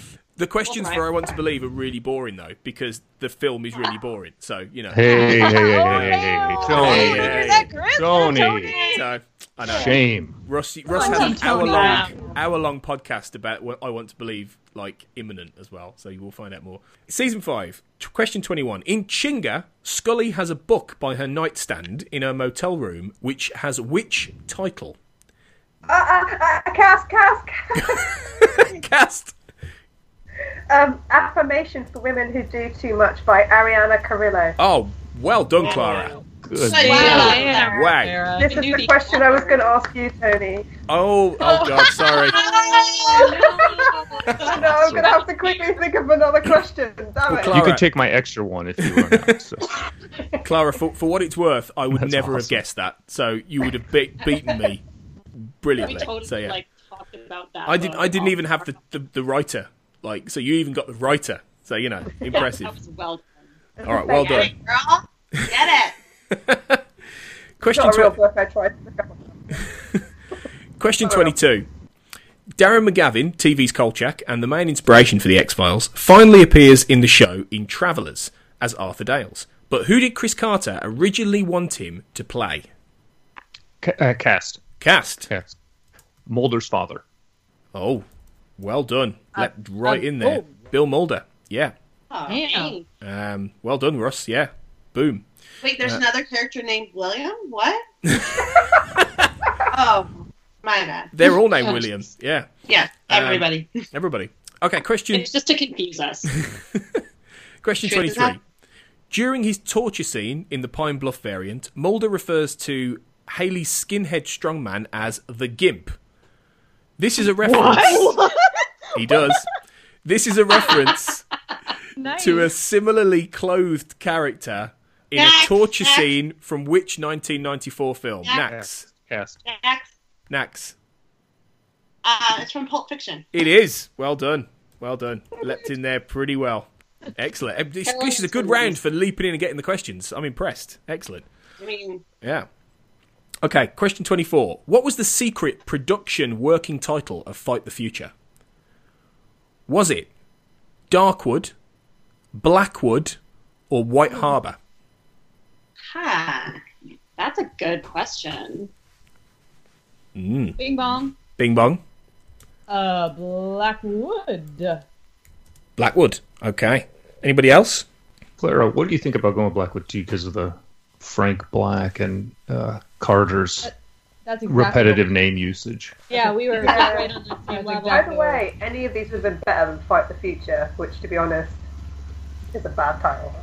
The questions for I Want to Believe are really boring, though, because the film is really boring. So, you know. Hey, Tony. Tony. So, I know. Shame. Russ has an hour-long podcast about what I Want to Believe, like, imminent as well. So you will find out more. Season 5, question 21. In Chinga, Scully has a book by her nightstand in her motel room, which has which title? Cast. Cast. Affirmation for Women Who Do Too Much by Ariana Carrillo. Oh, well done, Clara. Good. Wow. This is the question I was going to ask you, Tony. Oh God, sorry. No, I'm going to have to quickly think of another question. Damn it. Clara, You can take my extra one if you run out. So. Clara, for what it's worth, I would That's never have awesome. guessed that. So you would have beaten me brilliantly. We totally So yeah, talked about that. I didn't even have the writer. Like, so you even got the writer. So you know, impressive. That was well done. All right, well Get done. it, girl. Get it. Question Not a real 20. book, I tried to look up. Question 22. Darren McGavin, TV's Kolchak, and the main inspiration for The X-Files, finally appears in the show in Travellers as Arthur Dales. But who did Chris Carter originally want him to play? Cast. Cast. Mulder's father. Oh, well done. Right in there. Bill Mulder. Yeah. Oh, Yeah. dang. Well done, Russ. Yeah. Boom. Wait, there's another character named William? What? Oh, my bad. They're all named William. Yeah. Yeah, everybody. Everybody. Okay, question It's just to confuse us. Question Truth is 23. out. During his torture scene in the Pine Bluff variant, Mulder refers to Haley's skinhead strongman as the Gimp. This is a reference. He does. This is a reference Nice. to a similarly clothed character in a Next, torture next. scene from which 1994 film? Next. Nax. Cast. Next, Nax. it's from Pulp Fiction. It is. Well done. Well done. Leapt in there pretty well. Excellent. This is a good round for leaping in and getting the questions. I'm impressed. Excellent. I mean, Yeah. Okay, question 24. What was the secret production working title of Fight the Future? Was it Darkwood, Blackwood, or White Harbour? That's a good question. Bing bong. Bing bong. Blackwood. Blackwood. Okay. Anybody else? Clara, what do you think about going with Blackwood too because of the Frank Black and Carter's That's exactly repetitive name usage? Yeah, we were Yeah. right on the same level. By the way, any of these would have been better than Fight the Future, which, to be honest, is a bad title.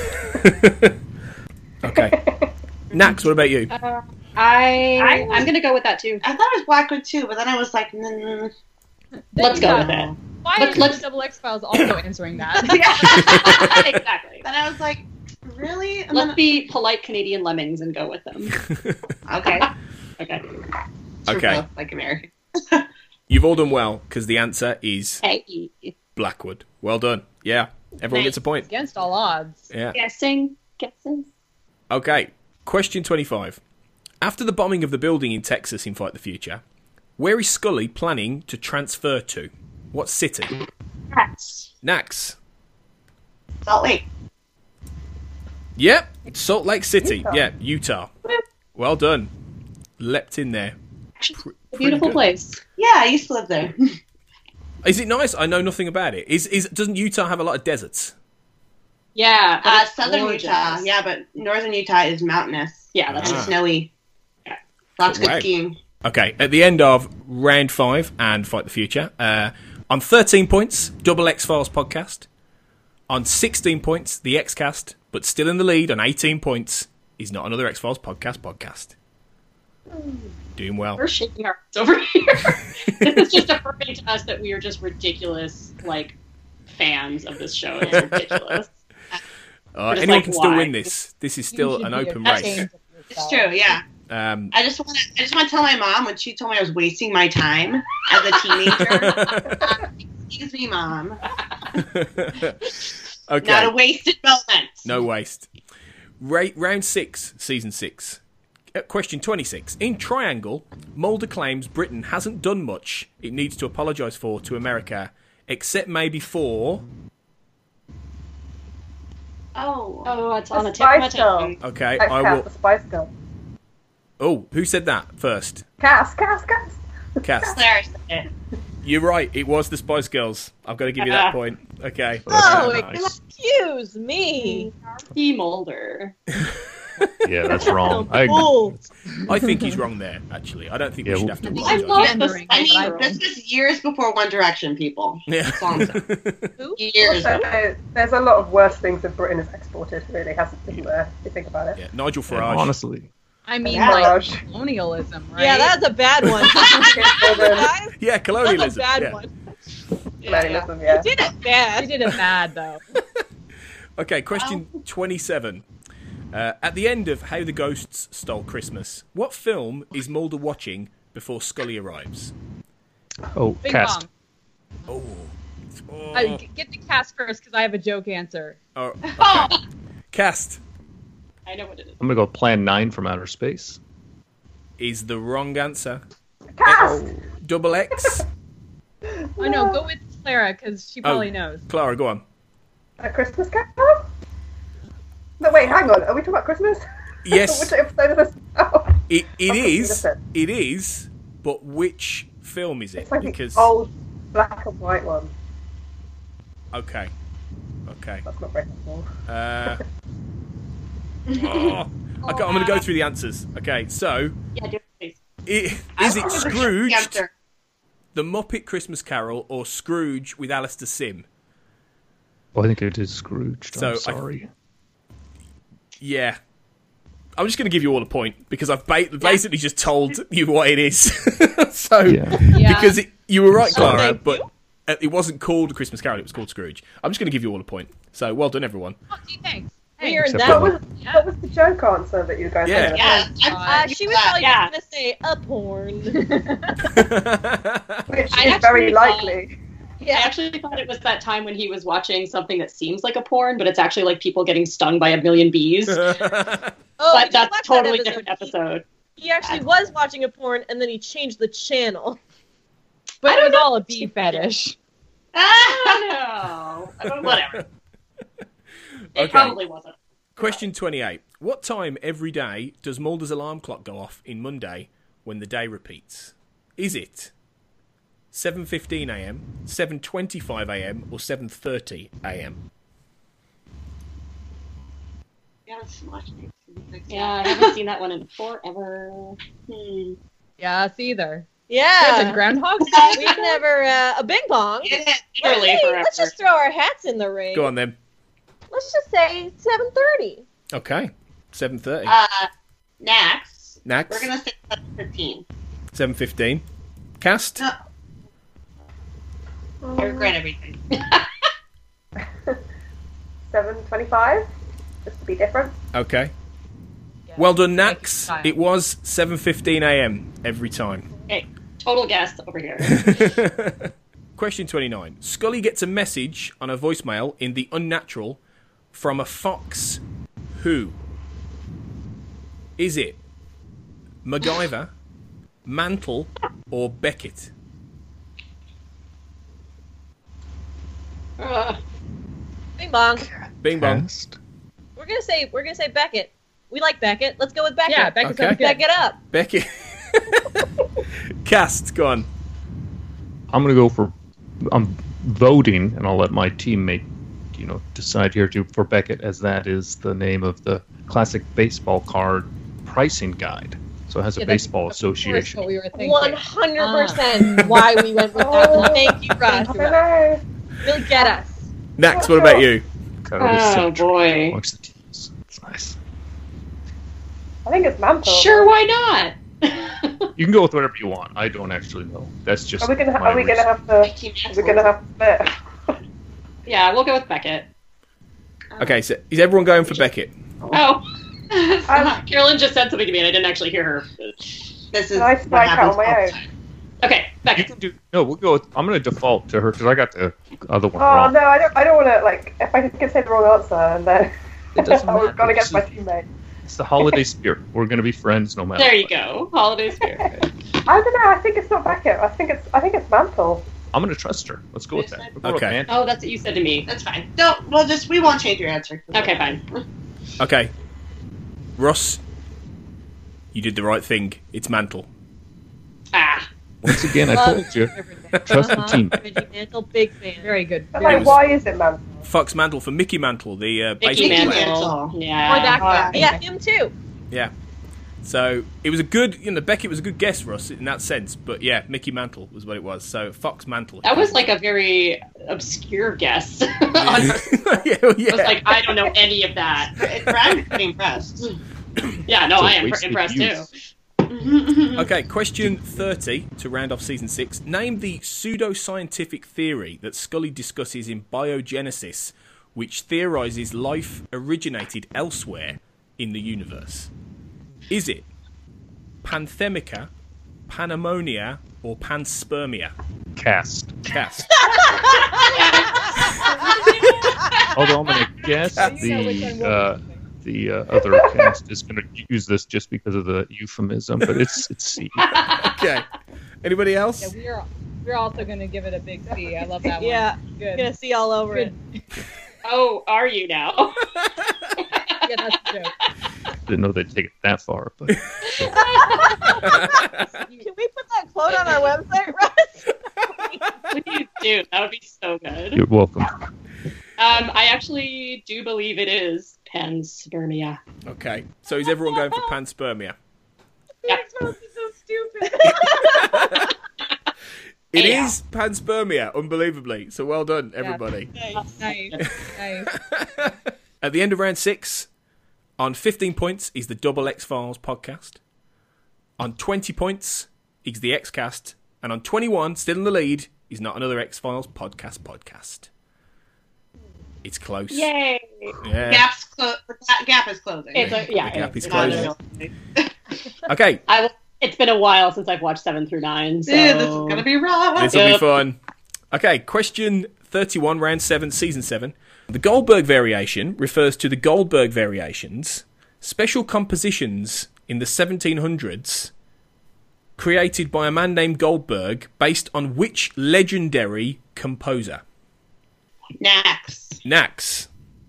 Okay. Nax, what about you? I'm gonna go with that too. I thought it was Blackwood too, but then I was like, Let's go with it. Why is Let's- the Double X Files also answering that? Exactly. Then I was like, really? And Let's then, be polite Canadian lemmings and go with them. okay. Okay. Okay. Both, like American. You've all done well, because the answer is Hey, Blackwood. Well done. Yeah. Everyone gets a point. Against all odds. Yeah. guessing. Okay. Question 25. After the bombing of the building in Texas in Fight the Future, where is Scully planning to transfer to? What city? Nax. Salt Lake. Yep. Salt Lake City. Utah. Yeah. Utah. Well done. Leapt in there. Beautiful good. place. Yeah, I used to live there. Is it nice? I know nothing about it. Doesn't Utah have a lot of deserts? Yeah. but it's Southern gorgeous. Utah. Yeah, but northern Utah is mountainous Yeah, that's and Ah. snowy. Yeah. Lots of Wow. good skiing. Okay, at the end of round 5 and Fight the Future, on 13 points, Double X Files podcast. On 16 points, the X-Cast, but still in the lead on 18 points is Not Another X-Files podcast. Doing well. We're shaking our heads over here. This is just affirming to us that we are just ridiculous, like, fans of this show. It's ridiculous. We're just Anyone like, can still why? win this. This is still You an should be open ashamed race. of It's yourself. true, yeah. I just want to tell my mom when she told me I was wasting my time as a teenager. Excuse me, Mom. Okay. Not a wasted moment. No waste. Round 6, Season 6. Question 26. In Triangle, Mulder claims Britain hasn't done much it needs to apologise for to America except maybe for... Oh, it's on The the tip of my Spice Girls. tongue. Okay, X I Cast, will... the Spice Girls. Oh, who said that first? Cast. Cast. There, it. You're right, it was the Spice Girls. I've got to give you that point. Okay. Oh, Nice. excuse me. E. Mulder. Yeah, that's wrong. I Fool. I think he's wrong there, actually. I don't think we Yeah, should have to I apologise. love Gendering, I but I mean, this was years before One Direction, people. Yeah. That's all I'm saying. Who? Years. Also, there's a lot of worse things that Britain has exported, really, isn't there, if you think about it? Yeah, Nigel Yeah, Farage. honestly. I mean, Yeah. like colonialism, right? Yeah, that's a bad one. Guys, Yeah, that's colonialism. a bad yeah. one. Colonialism, yeah. You did it bad. She did it bad though. Okay, question 27. At the end of How the Ghosts Stole Christmas, what film is Mulder watching before Scully arrives? Oh, Bing cast. bong. Oh. Get the cast first because I have a joke answer. Oh, okay. Cast I know what it is. I'm gonna go Plan 9 from Outer Space. is the wrong answer. Cast! Double X. Oh no, go with Clara because she probably knows. Clara, go on. A Christmas Carol? No, wait, hang on. Are we talking about Christmas? Yes. Which episode of this? Oh, It is. Listen. It is. But which film is it? it's like Because the old black and white one. okay. That's not very helpful. I'm going to go through the answers. Okay, so Yeah, do it, please. is it Scrooge, Answer. The Muppet Christmas Carol, or Scrooge with Alistair Sim? Oh, I think it is Scrooge. So, I'm sorry. Yeah. I'm just going to give you all a point because I've basically just told you what it is. So, Yeah. Yeah. because you were right, Clara, thank but you. it wasn't called Christmas Carol, it was called Scrooge. I'm just going to give you all a point. So, well done, everyone. Oh, gee, thanks. We are in Except that for- one. What was the joke answer that you guys Yeah. had? Yeah, She was probably Yeah. just gonna say a porn. Which I is very actually likely. I actually thought it was that time when he was watching something that seems like a porn, but it's actually like people getting stung by a million bees. Oh, But we that's watched totally that different episode. He actually was watching a porn, and then he changed the channel. But it was all a bee fetish. I don't know. Whatever. It Okay. probably wasn't. Question 28. What time every day does Mulder's alarm clock go off in Monday when the day repeats? Is it 7:15 a.m., 7:25 a.m., or 7:30 a.m.? Yeah, I haven't seen that one in forever. Yeah, it's either. Yeah. There's a Groundhog Day. We've never a bing bong. Literally Hey, forever. let's just throw our hats in the ring. Go on then. Let's just say 7:30. Okay. 7:30. Next, Next. we're gonna say 7:15. 7:15. Cast. No. I regret everything. 7:25, just to be different. Okay. Well done, Nax. Style. It was 7:15 a.m. every time. Okay, total guess over here. Question 29. Scully gets a message on her voicemail in The Unnatural from a fox who? Is it MacGyver, Mantle, or Beckett? Bing bong. Bing bong. Cast. We're gonna say Beckett. We like Beckett. Let's go with Beckett. Yeah, Becca Okay. sounds good. Beck it up. Beckett. Cast. Go on. I'm gonna go for. I'm voting, and I'll let my teammate, decide here for Beckett, as that is the name of the classic baseball card pricing guide. So it has a Yeah, that's- baseball of course association. what we were thinking. 100% why we went with that one. Thank you, Russ. I don't know. Really get us. Nax, what about you? Oh, boy. Watch the teams. It's nice. I think it's Mantle. Sure, why not? You can go with whatever you want. I don't actually know. That's just. Are we gonna my have to? Team We're gonna have to split. Yeah, we'll go with Beckett. Okay, so is everyone going for Beckett? Oh. Carolyn just said something to me and I didn't actually hear her. This is Can I what strike out happens on my all own? the time. Okay, You Beckett. can do. No, we'll go. I'm going to default to her because I got the other one Oh wrong. no, I don't want to if I can say the wrong answer and then It doesn't I was matter. gone against my teammate. It's the holiday spirit. We're going to be friends no matter. There you what. go. Holiday spirit. I don't know. I think it's not Beckett. I think it's Mantle. I'm going to trust her. Let's go with that. We'll go with Okay. Mantle. Oh, that's what you said to me. That's fine. We won't change your answer. Okay, fine. Okay. Ross, you did the right thing. It's Mantle. Ah. Once again, I told you. Trust the team. Reggie Mantle, big fan. Very good. But Very like, why is it man? Fox Mantle for Mickey Mantle, the Mickey baseball Mickey player. Mantle. Or Yeah. that guy. Yeah, him too. Yeah. So it was a good, Beckett was a good guess, Ross, in that sense. But yeah, Mickey Mantle was what it was. So Fox Mantle. That was like a very obscure guess. yeah, I yeah. was like, I don't know any of that. I'm pretty impressed. Yeah, no, So I am wasted impressed youth. too. Okay, question 30 to round off season 6. Name the pseudoscientific theory that Scully discusses in Biogenesis, which theorizes life originated elsewhere in the universe. Is it Panthemica, Panammonia, or Panspermia? Cast. Cast. Although I'm going to guess the other cast is going to use this just because of the euphemism, but it's C. Okay. Anybody else? Yeah, we're also going to give it a big C. I love that one. Yeah, Good. gonna see all over Good. it. Oh, are you now? Yeah, that's a joke. Didn't know they'd take it that far, but Can we put that quote on our website, Russ? Please do. That would be so good. you're welcome. I actually do believe it is panspermia. Okay. So is everyone going for Panspermia? It's so stupid. It Yeah. is Panspermia, unbelievably. So well done, everybody. Nice. At the end of round 6, on 15 points is the Double X-Files podcast. On 20 points is the X-Cast. And on 21, still in the lead, is Not Another X-Files podcast. It's close. Yay! Yeah. Gap is closing. It's The gap is it's closing. Okay, It's been a while since I've watched 7 through 9. So Yeah, this is gonna be rough. this will be Yep. fun. Okay, question 31, round 7, season 7. The Goldberg variation refers to the Goldberg variations, special compositions in the 1700s, created by a man named Goldberg, based on which legendary composer? Next. Nax.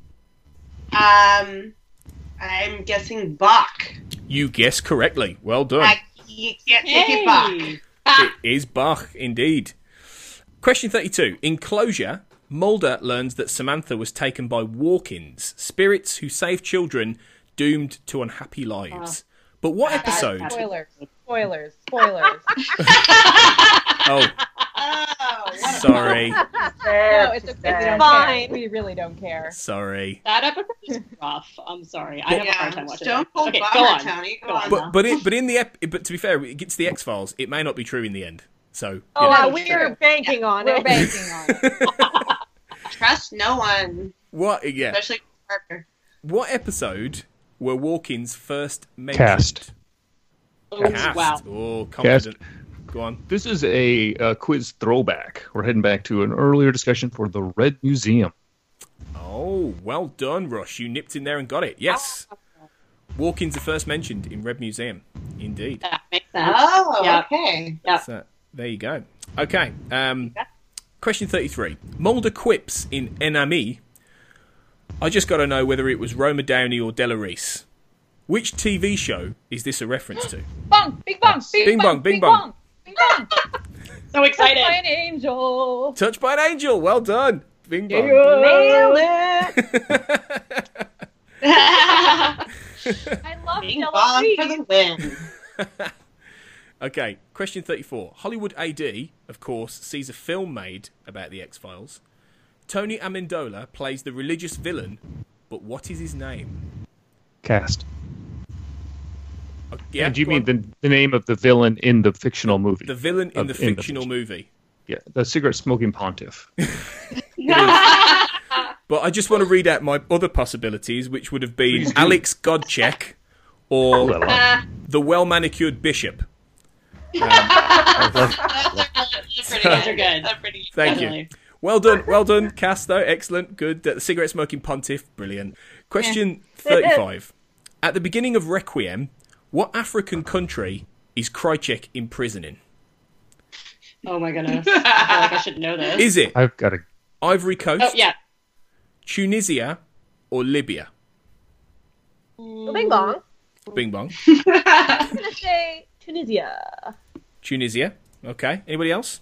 I'm guessing Bach. You guessed correctly. Well done. You can't take it back. It is Bach, indeed. Question 32. In Closure, Mulder learns that Samantha was taken by walk-ins, spirits who save children doomed to unhappy lives. But what episode? Spoilers. Oh, Oh, what sorry. No, it's okay. We don't Fine. care. We really don't care. Sorry. That episode is rough. I'm sorry. I have a hard time watching Stone it. Cold Okay, Bummer, go on. Tony. Go Go on. on. But to be fair, it gets the X-Files. It may not be true in the end. So, Oh, yeah. we're banking on We're it. banking on it. Trust no one, What? Yeah. especially Parker. What episode were walk-ins first mentioned? Cast. Ooh, Cast. wow. Oh, confident. Go on. This is a quiz throwback. We're heading back to an earlier discussion for the Red Museum. Oh, well done, Rush. You nipped in there and got it. Yes. Walk-ins are first mentioned in Red Museum. Indeed. That makes sense. Oh, Yeah. okay. So, there you go. Okay. Question 33. Mulder quips in Enemy, I just got to know whether it was Roma Downey or Della Reese. Which TV show is this a reference to? Bong, bing bong, Bing bong, bing bong. bing bong. So excited. By an angel. Touched by an Angel. Well done. Bing bong. Nail it. I love Bing Della bong Reese. for the win. Okay, question 34. Hollywood AD, of course, sees a film made about the X-Files. Tony Amendola plays the religious villain, but what is his name? Cast. Yeah, And do you go mean on. the name of the villain in the fictional movie? The villain in the fictional movie. Yeah, the cigarette smoking pontiff. But I just want to read out my other possibilities, which would have been Please do. Alex Godcheck or Well, the well-manicured bishop. Those are good. They're pretty. Thank Definitely. you. Well done, Cass, though. Excellent, good. The cigarette smoking pontiff, brilliant. Question 35. At the beginning of Requiem, what African country is Krychek imprisoning? Oh my goodness. I feel like I should know this. Is it I've got a Ivory Coast, Oh, yeah. Tunisia, or Libya? Well, bing bong. Bing bong. I'm gonna say Tunisia. Tunisia. Okay. Anybody else?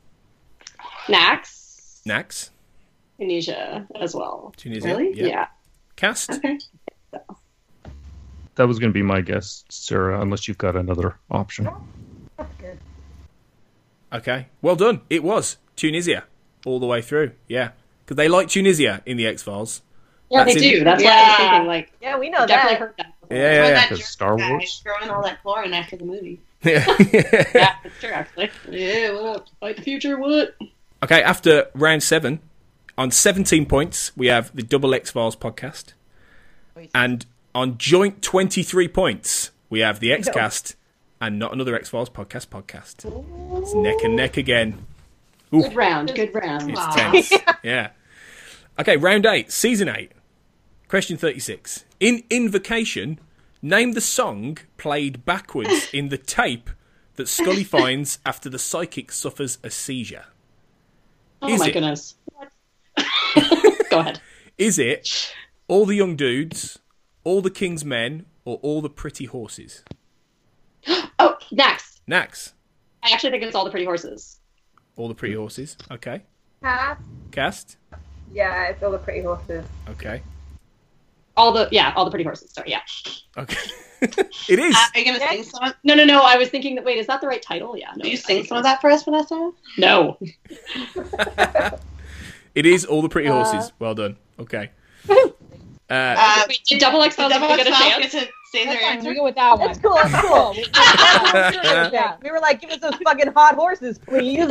Nax. Nax. Tunisia as well. Tunisia. Really? Yeah. Cast. Okay. that was going to be my guess, Sarah, unless you've got another option. That's good. Okay. Well done. It was Tunisia all the way through. Yeah. Because they like Tunisia in the X-Files. Yeah, That's they in- do. That's why I was thinking, like, Yeah, we know definitely that. heard that. Yeah, yeah, When yeah. that Because jerk Star guy Wars. throwing all that chlorine after the movie. Yeah. Yeah, it's true, actually. Yeah, what up? Fight the future, what? Okay, after round 7, on 17 points, we have the Double X-Files podcast. And on joint 23 points, we have the X-Cast and Not Another X-Files podcast. It's neck and neck again. Good round, good round. It's Wow. tense. Yeah. Okay, round 8, season 8. Question 36. In Invocation, name the song played backwards in the tape that Scully finds after the psychic suffers a seizure. Oh Is my it? goodness. Go ahead. Is it All the Young Dudes, All the King's Men, or All the Pretty Horses? Oh, next. Nax. I actually think it's All the Pretty Horses. All the Pretty Horses. Okay. Cast. Cast. Yeah, it's all the pretty horses. Okay. All the Pretty Horses. Sorry, yeah. Okay. It is. Are you going to sing some? No. I was thinking that. Wait, is that the right title? Yeah. No, Do you sing some of that for us, Vanessa? No. It is All the Pretty Horses. Well done. Okay. Wait, did Double X Files Double get a XL chance? get to say That's their fine. answer? We go with that one. That's cool. That's cool. Yeah. We were like, give us those fucking hot horses, please.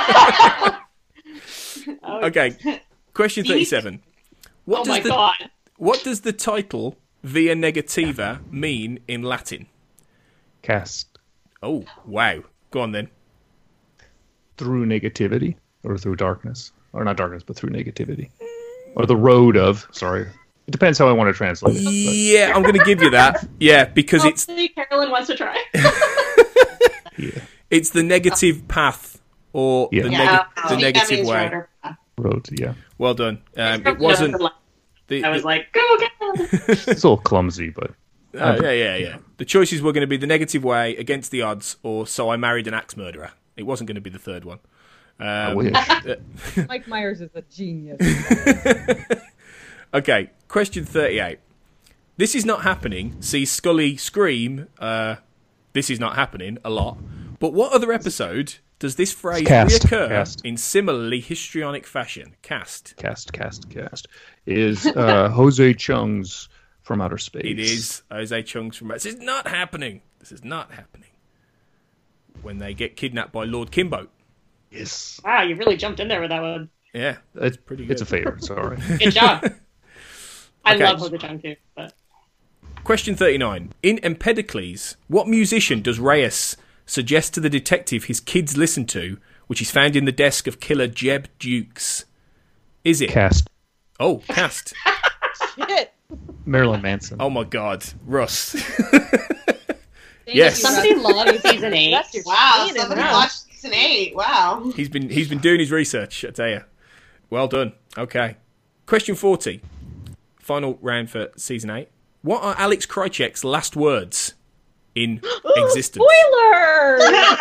Okay. Question 37. Oh my god. What does the title Via Negativa mean in Latin? Cast Oh, wow. Go on then. through negativity or through darkness. Or not darkness, but through negativity. Or the road of, sorry. It depends how I want to translate it. Yeah, I'm going to give you that. Yeah, because it's See, Carolyn wants to try. Yeah. it's the negative path or Yeah. the, Yeah, the that negative means way. road or path. Road, yeah. Well done. It wasn't. The, I was like, go get It's a little clumsy, but yeah. The choices were going to be the negative way, against the odds, or so I married an axe murderer. It wasn't going to be the third one. I wish. Mike Myers is a genius. Okay, question 38. This is not happening. See Scully scream, this is not happening, a lot. But what other episode does this phrase Cast. reoccur Cast. in similarly histrionic fashion? Cast. Cast. Is Jose Chung's From Outer Space. It is Jose Chung's from... This is not happening. This is not happening. When they get kidnapped by Lord Kimbo. Yes. Wow, you really jumped in there with that one. Yeah, It's pretty good. It's a favorite, sorry. Good job. I Okay. love Jose Chung too, but Question 39. In Empedocles, what musician does Reyes suggest to the detective his kids listen to, which is found in the desk of killer Jeb Dukes? Is it? Cast. Oh, Cast. Shit. Marilyn Manson. Oh my God, Russ. Thank Yes. you, somebody Russ. loves season 8. That's your Wow, cheating, somebody huh? watched season 8. Wow. He's been doing his research, I tell you. Well done. Okay. Question 40. Final round for season 8. What are Alex Krycek's last words in existence? Spoiler!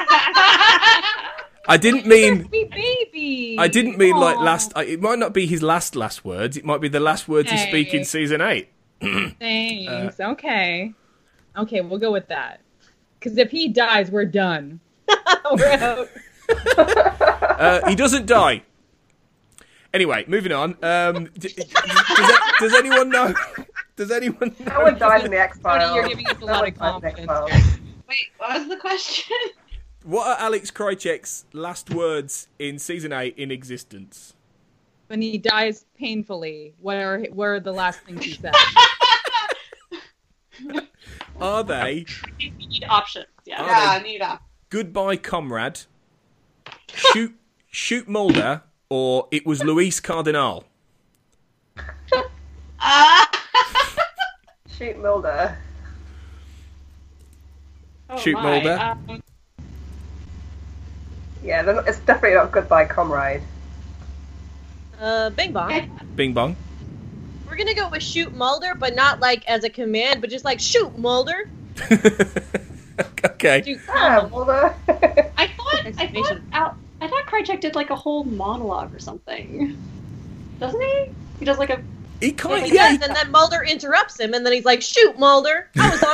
I didn't mean Sweet baby. like Aw. last. It might not be his last words. It might be the last words he speak in Hey. season 8. Thanks. Okay, we'll go with that. Because if he dies, we're done. We're out. He doesn't die. Anyway, moving on. Does anyone know? Does anyone know? No one died in the X Cody, Files. you're giving us a lot of confidence. Wait, what was the question? What are Alex Krycek's last words in season 8 in existence? When he dies painfully, what are the last things he said? Are they We need options. Yeah. Are Yeah, they- need up. Goodbye, Comrade, Shoot Mulder, or It Was Luis Cardinal? Shoot Mulder. Oh, Shoot my. Mulder. Yeah, it's definitely not Goodbye Comrade. Bing bong. Bing bong. We're gonna go with shoot Mulder, but not like as a command, but just like shoot Mulder. Okay. Shoot Ah, Mulder. I thought Krychek did like a whole monologue or something. Doesn't he? He does like a. He kind of, Yes, and then Mulder interrupts him, and then he's like, "Shoot, Mulder! I was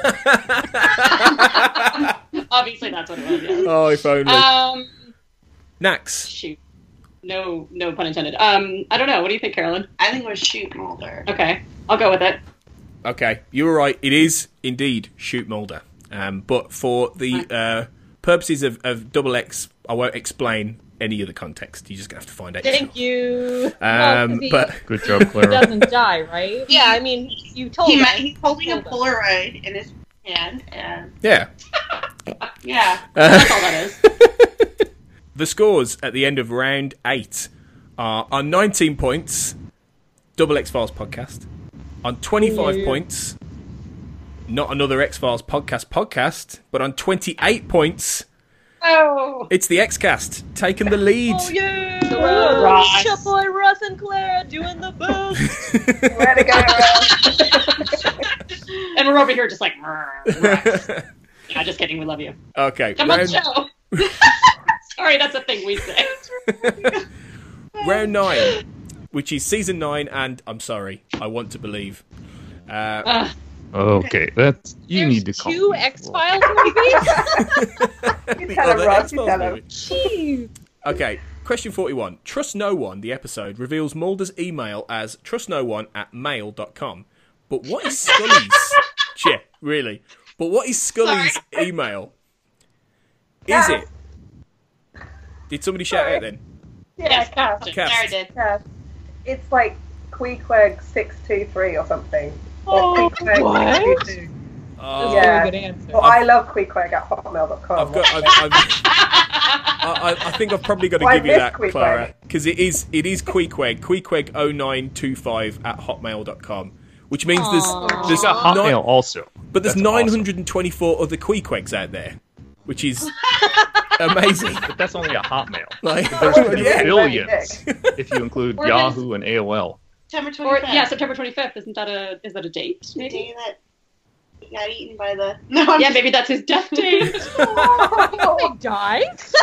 on a roll." Obviously, that's what it was. Yeah. Oh, if only. Nax. Shoot. No pun intended. I don't know. What do you think, Carolyn? I think it was shoot Mulder. Okay, I'll go with it. Okay, you were right. It is indeed Shoot Mulder. But for the purposes of Double X, I won't explain any of the context. You're just going to have to find out. Thank you. But Good job, He Clara. doesn't die, right? Yeah, I mean, you told us. He's holding a Told us. Polaroid in his hand, and yeah. yeah. That's all that is. The scores at the end of round 8 are on 19 points, Double X Files podcast. On 25 points, not another X Files podcast, but on 28 points, Oh. it's the Xcast taking the lead. Oh yeah! Ross. Your boy Russ and Claire doing the best. Where to go? And we're over here just like. Yeah, just kidding. We love you. Okay, Come on the show. Sorry, that's a thing we say. round 9, which is season 9, and I'm sorry, I Want to Believe. Okay, that's you There's need to call two me. X-Files movies. You The tell him, other Ross. You X-Files tell him. movie. Jeez. Okay, question 41. Trust No One, the episode, reveals Mulder's email as trustnoone@mail.com. But what is Scully's? Yeah, really. But what is Scully's email? Is it? Did somebody shout out then? Yes, Cast. Cast. Sarah did. Cast. It's like Queequeg623 or something. Oh, Or Queequeg what? 622. Oh, Yeah. Very good answer. Well, I love Queequeg@hotmail.com. I think I've probably got to Why give you miss that, Queequeg? Clara, because it is Queequeg, Queequeg0925@hotmail.com, which means there's There's a Hotmail nine- also. but there's That's awesome. 924 other Queequegs out there, which is amazing. But that's only a Hotmail. Like, There's yeah. billions if you include Or Yahoo and AOL. September 25th. Or yeah, September 25th. Is that a date? The Maybe. day that he got eaten by the. No, I'm Yeah, just- maybe that's his death date. They died?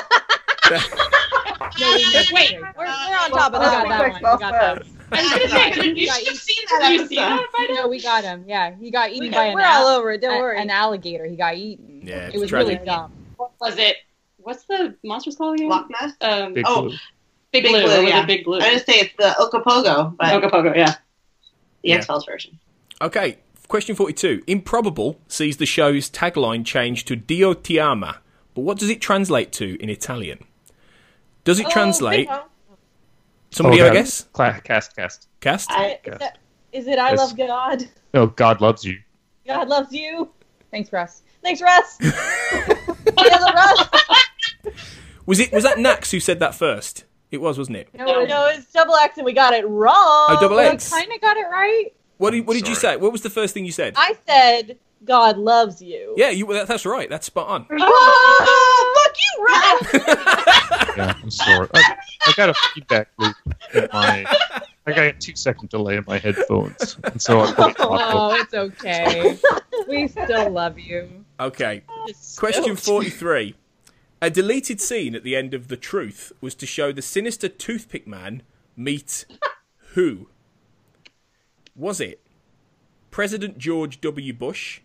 No, we missed Wait, it. We're on top of We that. got that one. We got that. I was gonna say, You you should have seen Have that you seen episode. that by now? No, we got him. Yeah, he got eaten by We're all over it. Don't worry. an alligator. He got eaten. Yeah, It it's was tragic. really dumb. What was it? What's the monster's called again? Loch Ness? Big Oh, Blue. Big Big Blue. Blue, It was yeah. a Big Blue. I was gonna say it's the Ogopogo, but Ogopogo, yeah. the Yeah. X-Files version. Okay, question 42. Improbable sees the show's tagline change to Dio ti ama, but what does it translate to in Italian? Does it translate? Somebody, I guess? Cast. Cast? Is it I Yes. love God? Oh, God loves you. God loves you. Thanks, Russ. Thanks, Russ. Yeah, Russ. Was that Nax who said that first? It was, wasn't it? No. No, it's double X and we got it wrong. Oh, double Well, I X. kind of got it right. What did you Sorry. say? What was the first thing you said? I said God loves you. Yeah, that's right. That's spot on. Oh, fuck you, Russ. Yeah, I'm sorry. I got a feedback loop in my. I got a 2-second delay in my headphones, and so I put it on. Oh, it's okay. We still love you. Okay. Question 43. A deleted scene at the end of The Truth was to show the sinister Toothpick Man meet who? Was it President George W. Bush?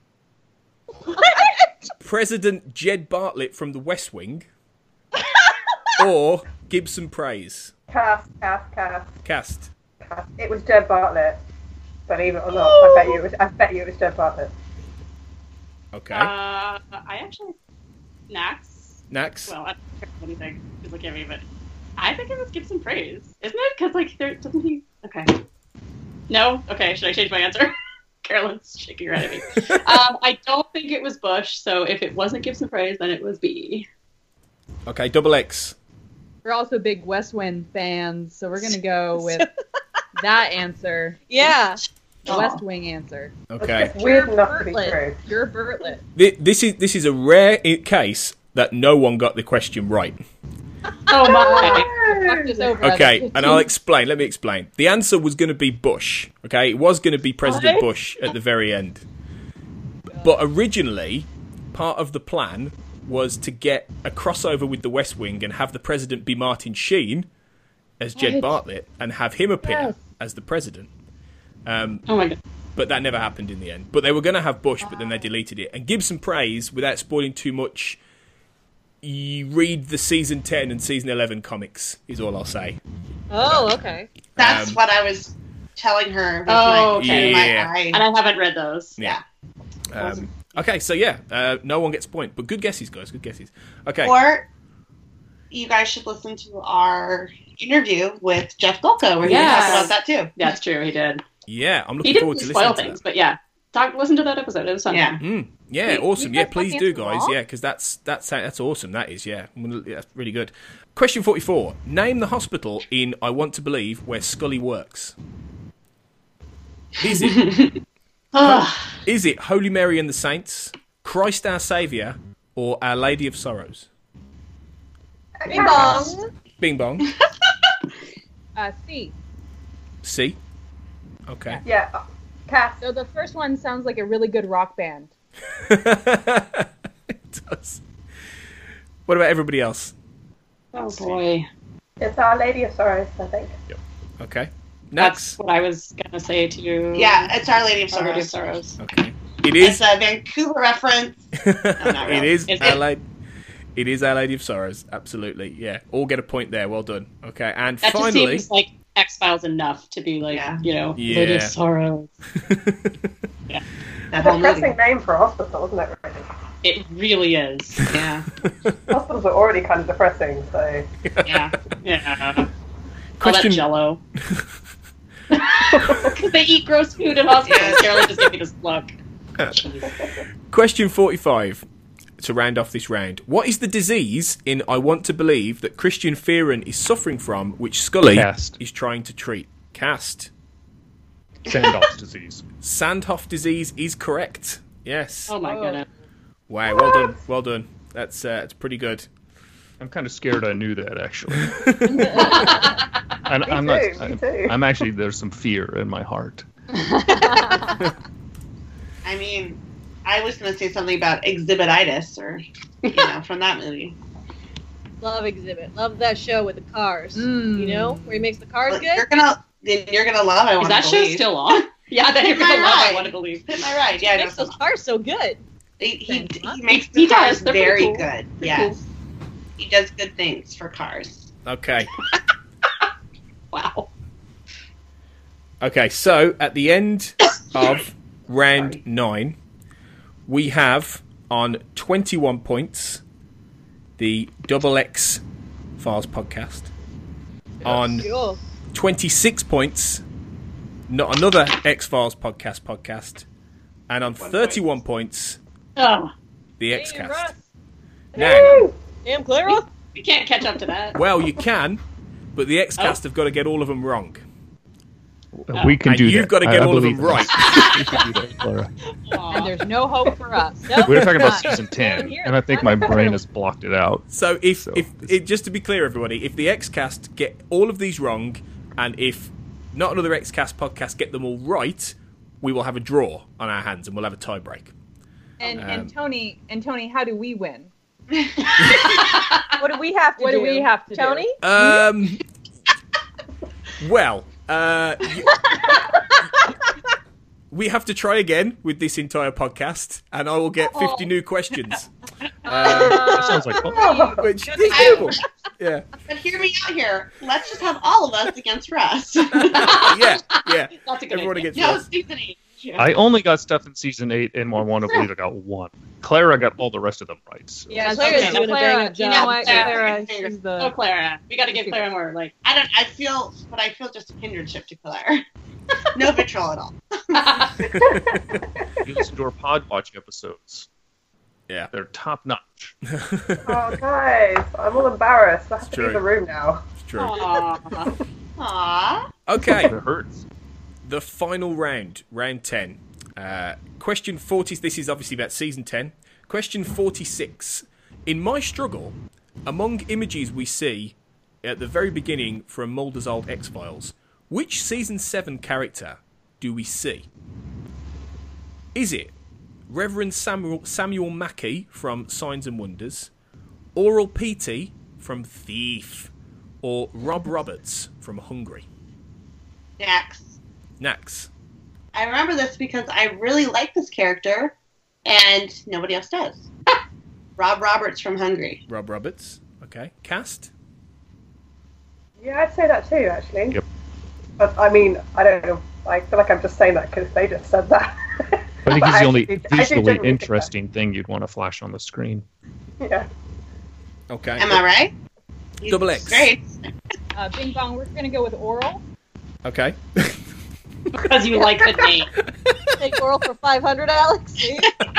President Jed Bartlett from The West Wing? Or Gibson Praise? Cast. Cast. It was Jed Bartlett. Believe it or not, I bet you it was Jed Bartlett. Okay. I actually. Nax. Nax? Well, I don't care what anything is looking at me, but I think it was Gibson Praise. Isn't it? Because, like, there doesn't he. Okay. No? Okay, should I change my answer? Carolyn's shaking her head at me. I don't think it was Bush, so if it wasn't Gibson Praise, then it was B. Okay, double X. We're also big West Wind fans, so we're gonna go with that answer. Yeah. The West Wing answer. Okay. It's weird enough to be Bartlett. true. You're Bartlett. This is a rare case that no one got the question right. Oh my! Fuck this over. Okay, and I'll explain. Let me explain. The answer was going to be Bush. Okay, it was going to be President Bush at the very end. But originally, part of the plan was to get a crossover with the West Wing and have the president be Martin Sheen as Jed Bartlett and have him appear as the president. Oh my god. But that never happened in the end. But they were going to have Bush, but then they deleted it. And give some praise, without spoiling too much, you read the Season 10 and Season 11 comics, is all I'll say. Oh, okay. That's what I was telling her with okay. my eye. And I haven't read those. Yeah. Okay, so no one gets a point. But good guesses, guys. Good guesses. Okay. Or you guys should listen to our interview with Jeff Golko, where he talked about that too. That's true, he did. Yeah, I'm He looking forward to didn't listening spoil to things, that. but yeah. Listen to that episode. It was fun. Yeah. Yeah, awesome. you Yeah, guys please fucking do, guys. wrong? Yeah, because that's awesome. That is, yeah. That's really good. Question 44. Name the hospital in I Want to Believe where Scully works. Is it Holy Mary and the Saints, Christ Our Saviour, or Our Lady of Sorrows? Bing bong. Bing bong. C. C. Okay. Yeah. Cass. So the first one sounds like a really good rock band. It does. What about everybody else? Oh boy. It's Our Lady of Sorrows, I think. Okay. That's Next. what I was gonna say to you. Yeah, it's Our Lady of Our Lady of Sorrows. Sorrows. Okay. It It's is. a Vancouver reference. not really. It is. Is Our it? Lady. It is Our Lady of Sorrows. Absolutely. Yeah. All get a point there. Well done. Okay. And That just finally. seems like X-Files enough to be like, Yeah. Lady of Sorrows. That It's whole a movie. depressing name for a hospital, isn't it, really? It really is. Yeah. Hospitals are already kind of depressing, so... Yeah. Yeah. All that Question. Jello. Because they eat gross food in hospitals. Carolyn just gave me this look. Question 45. To round off this round, what is the disease in I Want to Believe that Christian Fearon is suffering from, which Scully Cast. is trying to treat? Cast. Sandhoff's disease. Sandhoff disease is correct. Yes. Oh my goodness. Wow. Well done. Well done. That's pretty good. I'm kind of scared I knew that, actually. And I'm too, not. me too. I'm actually, there's some fear in my heart. I mean, I was going to say something about exhibititis or, from that movie. Love Exhibit. Love that show with the cars. You know, where he makes the cars But good. you're gonna love I Is Want that to show Believe. still on? Yeah, then you're Hit my gonna love I ride. Want to Believe. Hit my ride. Yeah, He I makes know. those cars so good. He Huh? makes He the cars does. They're pretty very cool. good. Pretty Yes. He does good things for cars. Okay. Wow. Okay. So at the end of round 9, we have on 21 points the Double X Files podcast. On Cool. 26 points, not another X Files podcast, and on 31 points, Oh, the Hey, X Russ. Cast. Now, Damn, Clara. we can't catch up to that. well, you can, but the X Cast have got to get all of them wrong, We can and do that. you've got to get I all of believe them that. right. We can do that, Clara. And there's no hope for us. We were talking about None. season 10, and I think my brain has blocked it out. So just to be clear, everybody, if the X Cast get all of these wrong, and if not another X Cast podcast get them all right, we will have a draw on our hands and we'll have a tie break. And Tony, how do we win? What do we have to do? What do we have to do? Tony? Well, we have to try again with this entire podcast, and I will get 50 new questions. That sounds like fun. Which is doable. Yeah, But hear me out here. Let's just have all of us against Russ. yeah. That's a good Everyone idea. against No, us. season 8. I only got stuff in season 8, and I want to believe I got 1. Clara got all the rest of them right. So. Yeah, Okay, Clara's now doing a Clara, bang-up you job. know what, Yeah. Clara, she's Oh, the... Clara. We got to give Clara more, like... I feel just a kindredship to Claire. No vitriol at all. You listen to our Pod Watch episodes. Yeah. They're top notch. Oh, guys, I'm all embarrassed. I have to true. leave the room now. It's true. Aw. Aww. Okay, It hurts. the final round, round 10. Question 40, this is obviously about season 10. Question 46. In My Struggle, among images we see at the very beginning from Mulder's old X-Files, which Season 7 character do we see? Is it Reverend Samuel Mackey from Signs and Wonders, Oral Petey from Thief, or Rob Roberts from Hungry? Nax. I remember this because I really like this character, and nobody else does. Rob Roberts from Hungry. Rob Roberts. Okay. Cast? Yeah, I'd say that too, actually. Yep. But I mean, I don't know. I feel like I'm just saying that because they just said that. I think But he's the only I do visually genuinely think interesting thing you'd want to flash on the screen. that. Yeah. Okay. Am I right? He's Double X. Great. Bing Bong, we're going to go with Oral. Okay. Because you like the name. Take Oral for 500, Alex. See?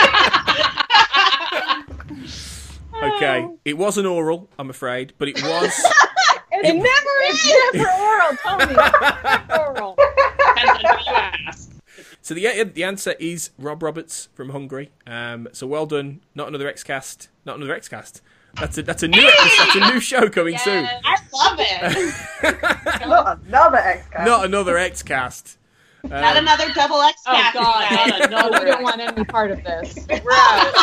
Okay. It wasn't Oral, I'm afraid, but it was... It's never Oral, Tony. Oral. Depends on who you ask. So the answer is Rob Roberts from Hungry. So well done. Not another X-Cast. That's a new show coming soon. I love it. Not another X-Cast. Not another X-Cast. Not another double X Oh cast. God, not another. We don't want any part of this. We're out.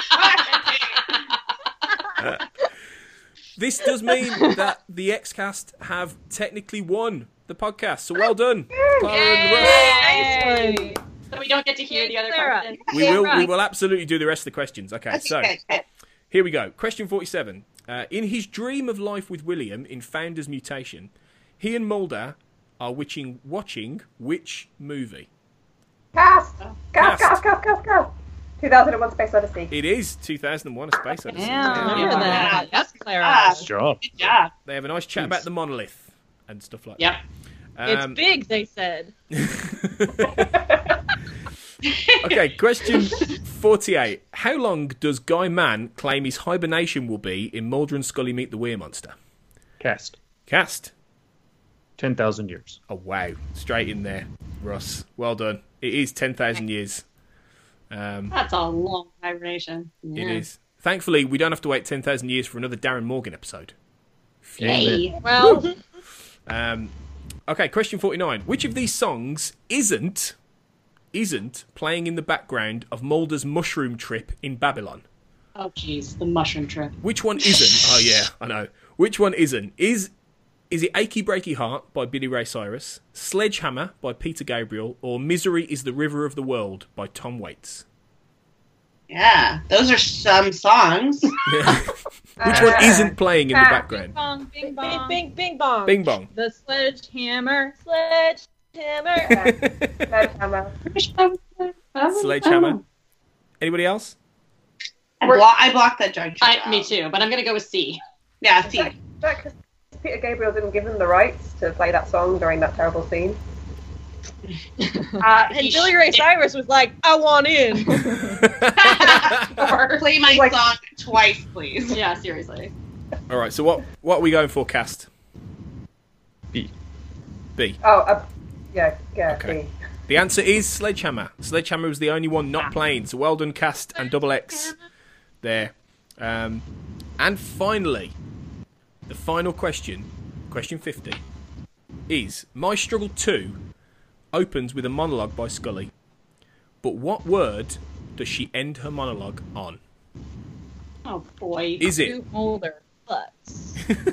This does mean that the X-Cast have technically won the podcast. So well done, Clara and Russ. Yay. So we don't get to hear the other Sarah. question. We will absolutely do the rest of the questions. Okay, so here we go. Question 47. In his dream of life with William in Founder's Mutation, he and Mulder are watching which movie? Cast. Cast. 2001 Space Odyssey. It is 2001: A Space Odyssey. Yeah, remember that. Yes, Clara. Good job. Good job. They have a nice chat about the monolith and stuff like Yep. that. It's big, they said. Okay, question 48. How long does Guy Mann claim his hibernation will be in Mulder and Scully Meet the Weir Monster? Cast. 10,000 years. Oh, wow. Straight in there, Russ. Well done. It is 10,000 years. That's a long hibernation. Yeah. It is. Thankfully, we don't have to wait 10,000 years for another Darren Morgan episode. Yay. Well, Okay, question 49. Which of these songs isn't playing in the background of Mulder's mushroom trip in Babylon? Oh, jeez, the mushroom trip. Which one isn't? Oh, yeah, I know. Which one isn't? Is it Achy Breaky Heart by Billy Ray Cyrus, Sledgehammer by Peter Gabriel, or Misery is the River of the World by Tom Waits? Yeah, those are some songs. Which one isn't playing in the background? Bing bong, bing bong. Bing, bing, bong. Bing bong. The sledgehammer. Sledgehammer. Sledgehammer. Anybody else? I blocked that junction. Me too, but I'm going to go with C. Yeah, see. Is that because Peter Gabriel didn't give him the rights to play that song during that terrible scene? And Billy Ray Cyrus was like, I want in. Or Play my song twice, please. Yeah, seriously. All right, so what are we going for, Cast? B. Oh, yeah, Okay. B. The answer is Sledgehammer. Sledgehammer was the only one not playing, so well done, Cast and Double X there. And finally, the final question, question 50, is My Struggle 2 opens with a monologue by Scully, but what word does she end her monologue on? Oh, boy. Is it? Two older. Butts.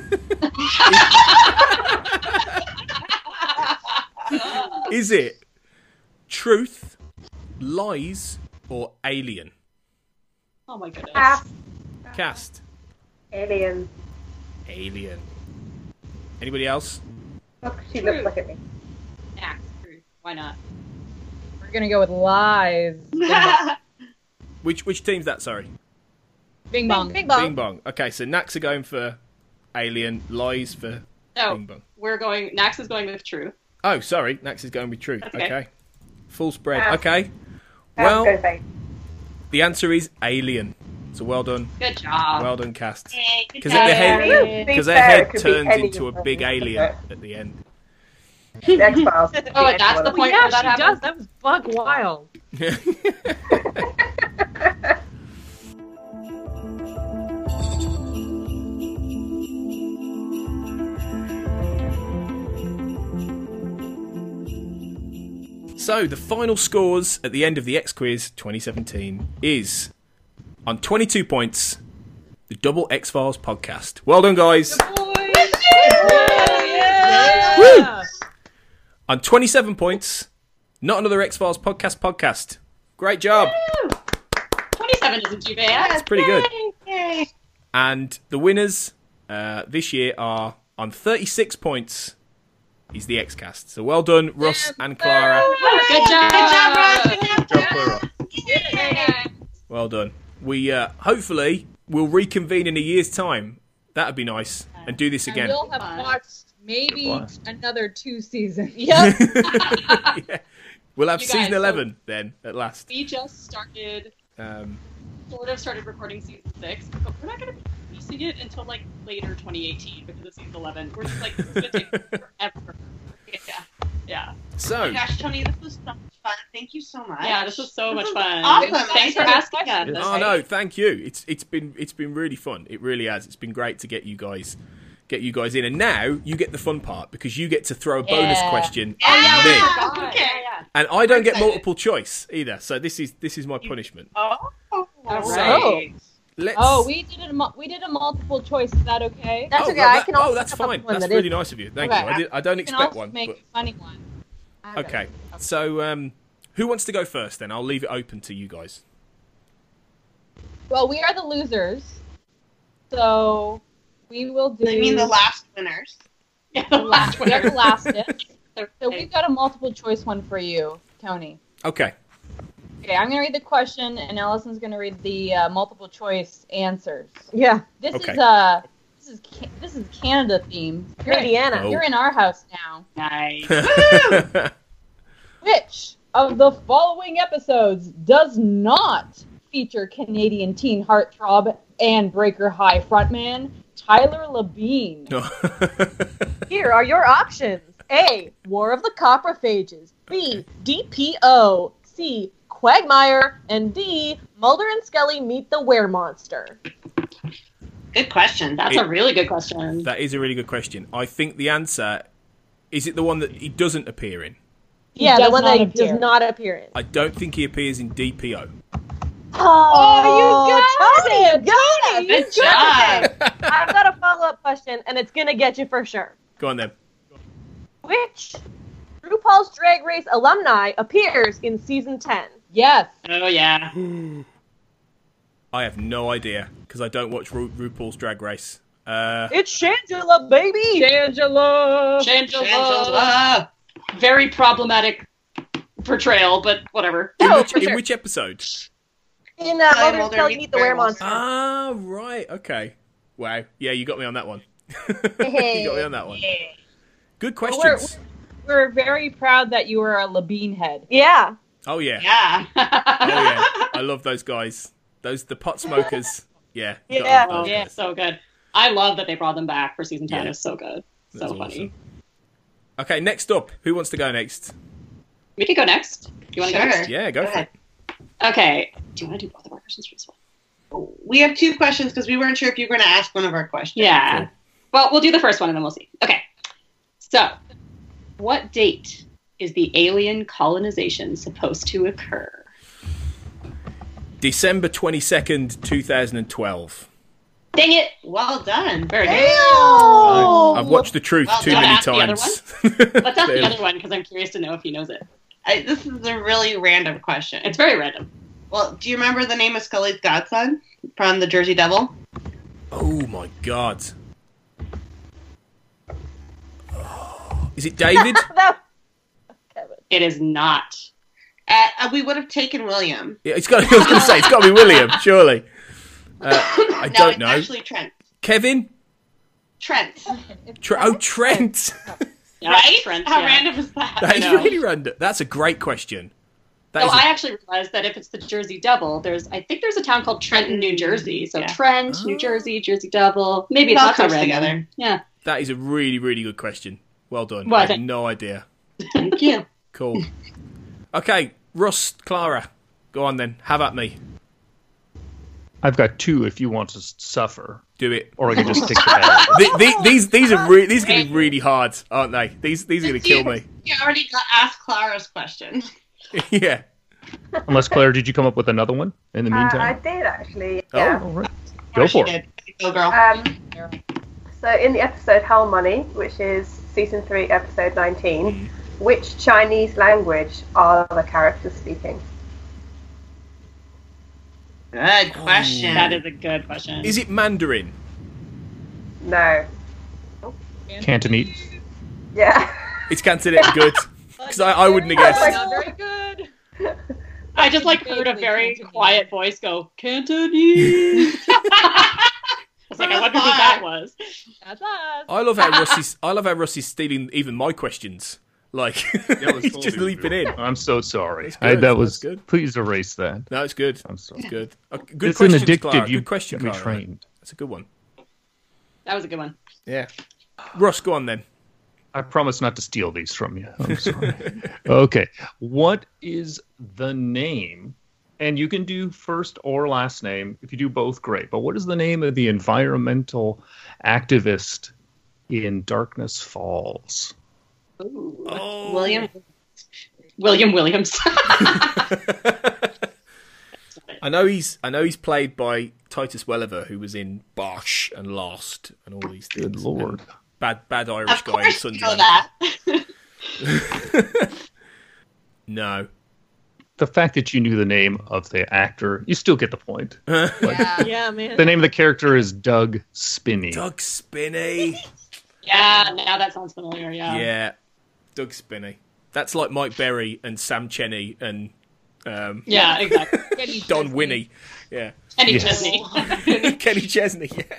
Is it truth, lies, or alien? Oh, my goodness. Cast. Alien. Alien. Anybody else? Look, she looks like at me. Yeah, true. Why not? We're gonna go with lies. Which team's that, sorry? Bing bong. Bing bong. Bing bong. Okay, so Nax are going for alien, lies for No, Bing bong. Nax is going with true. Oh, sorry, Nax is going with truth. That's okay. Okay. Full spread. Ah. Okay. Go Well, fake. the answer is alien. So well done. Good job. Well done, Cast. Yay, good Because job. their head turns into a big alien at the end. The X-Files. Oh, that's the point Yeah, where that she happens. does. That was bug wild. So the final scores at the end of the X Quiz 2017 is on 22 points, the Double X Files podcast. Well done, guys. Woo! On 27 points, Not Another X Files podcast. Great job. 27 isn't too bad. That's pretty good. Yay. And the winners this year are on 36 points. Is the Xcast. So well done, Russ and Clara. Good job. Good job, Ross. Good job, Clara. Well done. We hopefully will reconvene in a year's time. That'd be nice. And do this And again. you'll have watched maybe Blast. another 2 seasons. Yep. Yeah. We'll have You guys, season so- 11 then, at last. We just started recording season 6, but we're not going to be releasing it until like later 2018 because of season 11. We're just like, this is going to take forever. Yeah. So, Oh my gosh, Tony, this was so much fun. Thank you so much. Yeah, this was so much fun. Awesome. Thanks for asking us. Yes. oh no, thank you. It's been really fun. It really has. It's been great to get you guys in, and now you get the fun part because you get to throw a bonus Yeah. question Yeah. at me, God. Okay. and I don't get Excited. multiple choice either. So this is my punishment. Oh. All So- right. Let's. Oh, we did a multiple choice. Is that okay? That's Oh, okay. well, I that- can also that's come up fine. with one That's that really is- nice of you. Thank Okay. you. I don't You can expect also one. make But, a funny one. okay. So who wants to go first? Then I'll leave it open to you guys. Well, we are the losers, so we will do. I mean the last winners. Yeah, the last We are the winner. last. So we've got a multiple choice one for you, Tony. Okay. Okay, I'm gonna read the question, and Allison's gonna read the multiple choice answers. Yeah. This Okay. this is Canada themed. Indiana. Oh. You're in our house now. Nice. Which of the following episodes does not feature Canadian teen heartthrob and Breaker High frontman Tyler Labine? Here are your options. A. War of the Coprophages. B. DPO. C. Quagmire. And D. Mulder and Scully meet the Weremonster. Good question. That's a really good question. That is a really good question. I think the answer is it the one that he doesn't appear in. Yeah, the does one not that he appear. does not appear in. I don't think he appears in DPO. Oh, you got it! Tony, Good you got it. job. I've got a follow-up question, and it's gonna get you for sure. Go on then. Which RuPaul's Drag Race alumni appears in season 10? Yes. Oh, yeah. I have no idea because I don't watch RuPaul's Drag Race. It's Shangela, baby. Angela. Shangela. Very problematic portrayal, but whatever. In which episode? In Mulder and Mulder Scully meet meet the the Weremonster. Ah, right. Okay. Wow. Yeah, you got me on that one. You got me on that one. Good questions. We're very proud that you are a Labine head. Yeah. Oh yeah. Yeah. Oh yeah. I love those guys. The pot smokers. Yeah. you gotta Yeah. love those Yeah, guys. so good. I love that they brought them back for season 10. Yeah. It's so good. That's So funny. awesome. Okay, next up. Who wants to go next? We can go next. Do you want to go Sure. next? Yeah, go for it. Okay. Do you want to do both of our questions for this one? We have 2 questions because we weren't sure if you were going to ask one of our questions. Yeah. Cool. Well, we'll do the first one and then we'll see. Okay. So, what date is the alien colonization supposed to occur? December 22nd, 2012. Dang it! Well done. Very good. I've watched The Truth Well, too don't many ask the other times. Let's ask the Clearly. other one because I'm curious to know if he knows it. This is a really random question. It's very random. Well, do you remember the name of Scully's godson from the Jersey Devil? Oh my god. Is it David? It is not. We would have taken William. Yeah, I was going to say, it's got to be William, surely. I No, don't it's know. actually Trent. Kevin? Trent. Trent. Yeah, Right? Trent, How yeah. random is that? That is know. really random. That's a great question. That So is I actually realized that if it's the Jersey Devil, I think there's a town called Trenton, New Jersey. So Yeah. Trent, Oh. New Jersey, Jersey Devil. Maybe it's It all not so comes random. together. Yeah. that is a really, really good question. Well done. Well, I had thank- no idea. Thank you. Cool. Okay, Russ, Clara, go on then. Have at me. I've got 2 if you want to suffer, Do it. or I can just stick to that. These are going to be really hard, aren't they? These are going to kill me. You already asked Clara's question. Yeah. Unless, Claire, did you come up with another one in the I meantime? did actually. Oh. Yeah. All right. Go for it. Go, girl. So in the episode Hell Money, which is season 3, episode 19, which Chinese language are the characters speaking? Good question. That is a good question. Is it Mandarin? No. Cantonese. Yeah. It's Cantonese. Good. Because I wouldn't have guessed. Not very good. I just heard a very quiet voice go, Cantonese. I was like, I wonder who that was. That's us. I love how Rusty's stealing even my questions. Like he's just leaping in. I'm so sorry. That's good. That was That's good. Please erase that. No, it's good. I'm sorry. It's good. Good It's an question, addicted. Clara. You Good question, got me Clara. trained. That's a good one. That was a good one. Yeah. Russ, go on then. I promise not to steal these from you. I'm sorry. Okay. What is the name? And you can do first or last name. If you do both, great. But what is the name of the environmental activist in Darkness Falls? Ooh. Oh. William Williams. I know he's played by Titus Welliver, who was in Bosch and Lost and all these things. Good Lord. And bad Irish Of guy in course you know Sunderland. that. No. The fact that you knew the name of the actor, you still get the point. Yeah, man. The name of the character is Doug Spinney. Doug Spinney. Yeah, now that sounds familiar, yeah. Yeah. Doug Spinney. That's like Mike Berry and Sam Cheney and Yeah, exactly. Don Winnie. Yeah. Kenny Yes. Chesney. Kenny Chesney, yeah.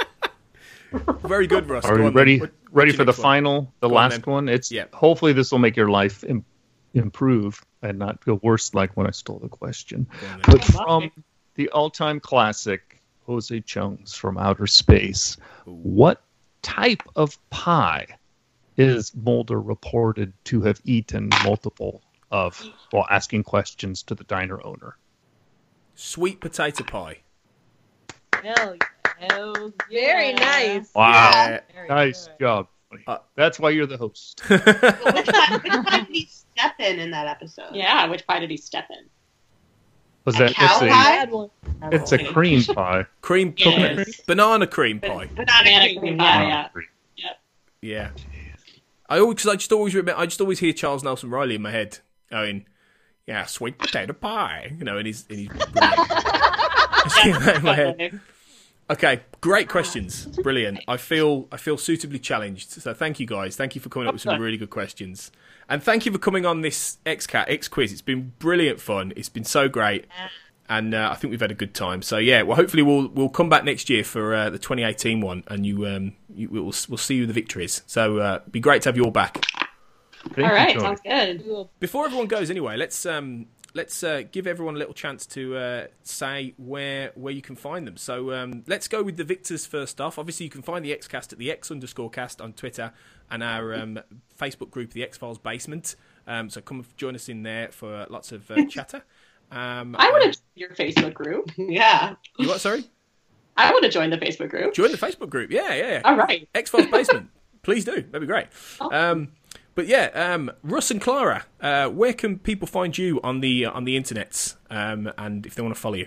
Very good, Russ. Are Go you on, ready? then. Ready What's for your the next one? final, the Go on, last then. one? It's Yeah. hopefully this will make your life improve and not go worse like when I stole the question. Go on, then. But from the all-time classic, Jose Chung's From Outer Space, what type of pie is Mulder reported to have eaten multiple of while asking questions to the diner owner? Sweet potato pie. Hell very nice. Wow. Yeah. Very Nice good. job. That's why you're the host. Which pie did he step in that episode? Yeah, which pie did he step in? Was A that cow it's pie? Bad one. it's a cream pie. Cream, It coconut is. cream? Banana cream pie. Banana cream pie, yeah. Yeah. I just always hear Charles Nelson Riley in my head going, yeah, sweet potato pie. You know, in his I just hear that in my head. Okay, great questions. Brilliant. I feel suitably challenged. So thank you guys. Thank you for coming up with some really good questions. And thank you for coming on this X quiz. It's been brilliant fun. It's been so great. And I think we've had a good time. So yeah, well hopefully we'll come back next year for the 2018 one and we'll see you the victories. So it'd be great to have you all back. Thank you, All right, Tony. sounds good. Before everyone goes anyway, let's give everyone a little chance to say where you can find them. So let's go with the victors first off. Obviously, you can find the Xcast at the X_cast on Twitter and our Facebook group, the X-Files Basement. So come join us in there for lots of chatter. I would have joined your Facebook group. Yeah. You what? Sorry. I would have joined the Facebook group. Join the Facebook group. Yeah. All right. X-Files Basement. Please do. That'd be great. But yeah, Russ and Clara, where can people find you on the internets, and if they want to follow you?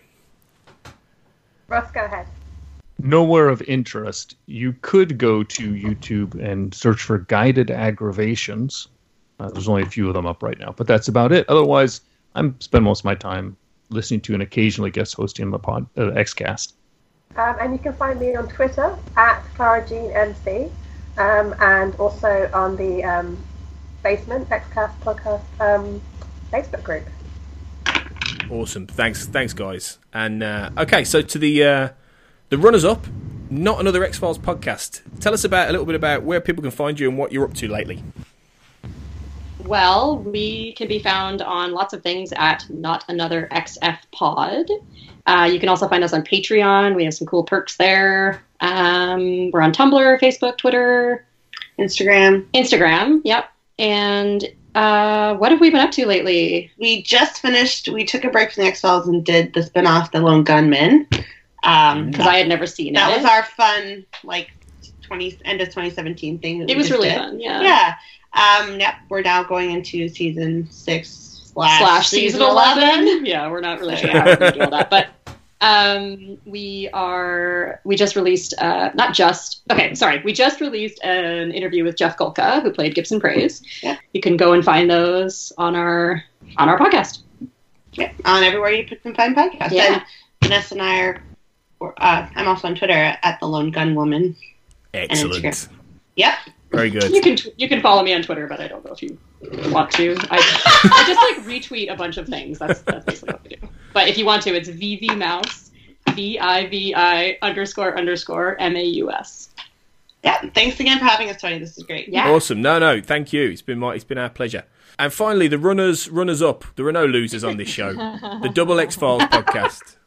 Russ, go ahead. Nowhere of interest. You could go to YouTube and search for Guided Aggravations. There's only a few of them up right now, but that's about it. Otherwise, I spend most of my time listening to and occasionally guest hosting the Xcast. And you can find me on Twitter at ClaraJeanMC, and also on the Basement Xcast podcast Facebook group. Awesome. Thanks, guys. And okay, so to the runners-up, Not Another X-Files podcast. Tell us a little bit about where people can find you and what you're up to lately. Well, we can be found on lots of things at Not Another XF Pod. You can also find us on Patreon. We have some cool perks there. We're on Tumblr, Facebook, Twitter, Instagram. Yep. And What have we been up to lately? We just finished. We took a break from the X-Files and did the spin-off, The Lone Gunmen. Because I had never seen it. That was our fun, end of 2017 thing. It was really fun. Yeah. Yep. We're now going into season 6 / season 11. Yeah, we're not really sure how we're going to do all that, but we just released we just released an interview with Jeff Golka, who played Gibson Praise. Yeah. You can go and find those on our podcast. Yeah, on everywhere you can find podcasts. Yeah. And Vanessa and I are I'm also on Twitter at The Lone Gun Woman. Excellent. Yep. Very good. You can follow me on Twitter, but I don't know if you want to. I just retweet a bunch of things. That's basically what we do. But if you want to, it's VVMouse, VIVI__MAUS. Yeah. Thanks again for having us, Tony. This is great. Yeah. Awesome. No, thank you. It's been our pleasure. And finally, the runners up. There are no losers on this show. The Double X-Files podcast.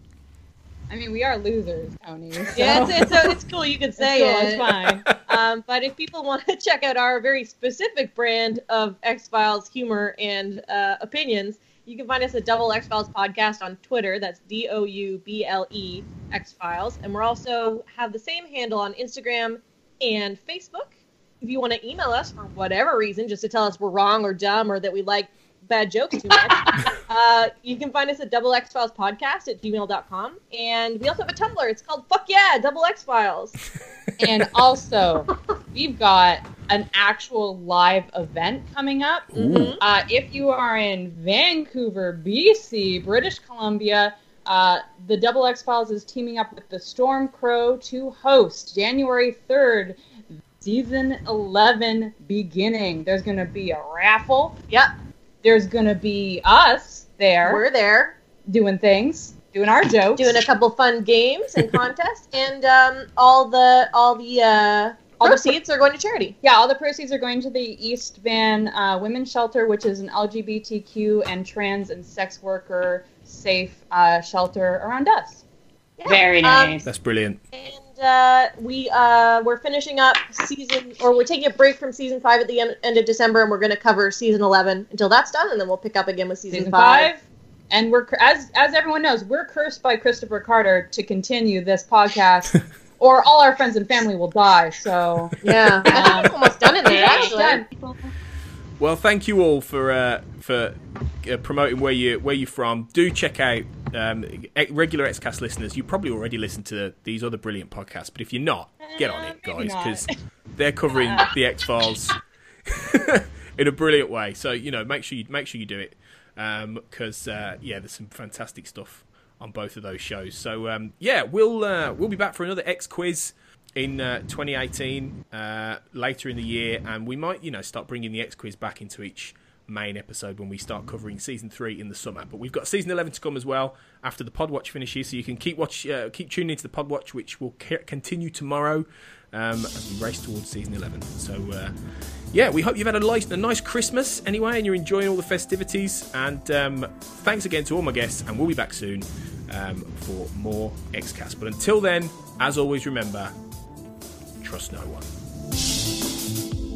I mean, we are losers, Tony. So. Yeah, it's cool. You can say It's it. cool, it's fine. But if people want to check out our very specific brand of X-Files humor and opinions, you can find us at Double X-Files Podcast on Twitter. That's DOUBLE X-Files. And we're also have the same handle on Instagram and Facebook. If you want to email us for whatever reason, just to tell us we're wrong or dumb or that we like bad jokes too much, you can find us at doubleXFilesPodcast@gmail.com. And we also have a Tumblr. It's called Fuck Yeah, Double X Files. And also, we've got an actual live event coming up. If you are in Vancouver, BC, British Columbia, the Double X Files is teaming up with the Storm Crow to host January 3rd, season 11 beginning. There's going to be a raffle. Yep. There's going to be us there. We're there. Doing things. Doing our jokes. Doing a couple fun games and contests. And all the proceeds are going to charity. Yeah, all the proceeds are going to the East Van Women's Shelter, which is an LGBTQ and trans and sex worker safe shelter around us. Yeah. Very nice. That's brilliant. And we're finishing up we're taking a break from season 5 at the end of December, and we're going to cover season 11 until that's done, and then we'll pick up again with season 5. And we're as everyone knows, we're cursed by Christopher Carter to continue this podcast, or all our friends and family will die. So yeah, I think it's almost done in there. Actually. Well, thank you all for promoting where you're from. Do check out regular XCast listeners. You probably already listen to these other brilliant podcasts, but if you're not, get on it, guys, because they're covering the X-Files in a brilliant way. So make sure you do it, because there's some fantastic stuff on both of those shows. So we'll be back for another X quiz in 2018 later in the year, and we might start bringing the X quiz back into each main episode when we start covering season 3 in the summer. But we've got season 11 to come as well after the Podwatch finishes, so you can keep tuning into the Podwatch, which will continue tomorrow as we race towards season 11. So we hope you've had a nice Christmas anyway, and you're enjoying all the festivities. And thanks again to all my guests, and we'll be back soon for more XCast. But until then, as always, remember, trust no one.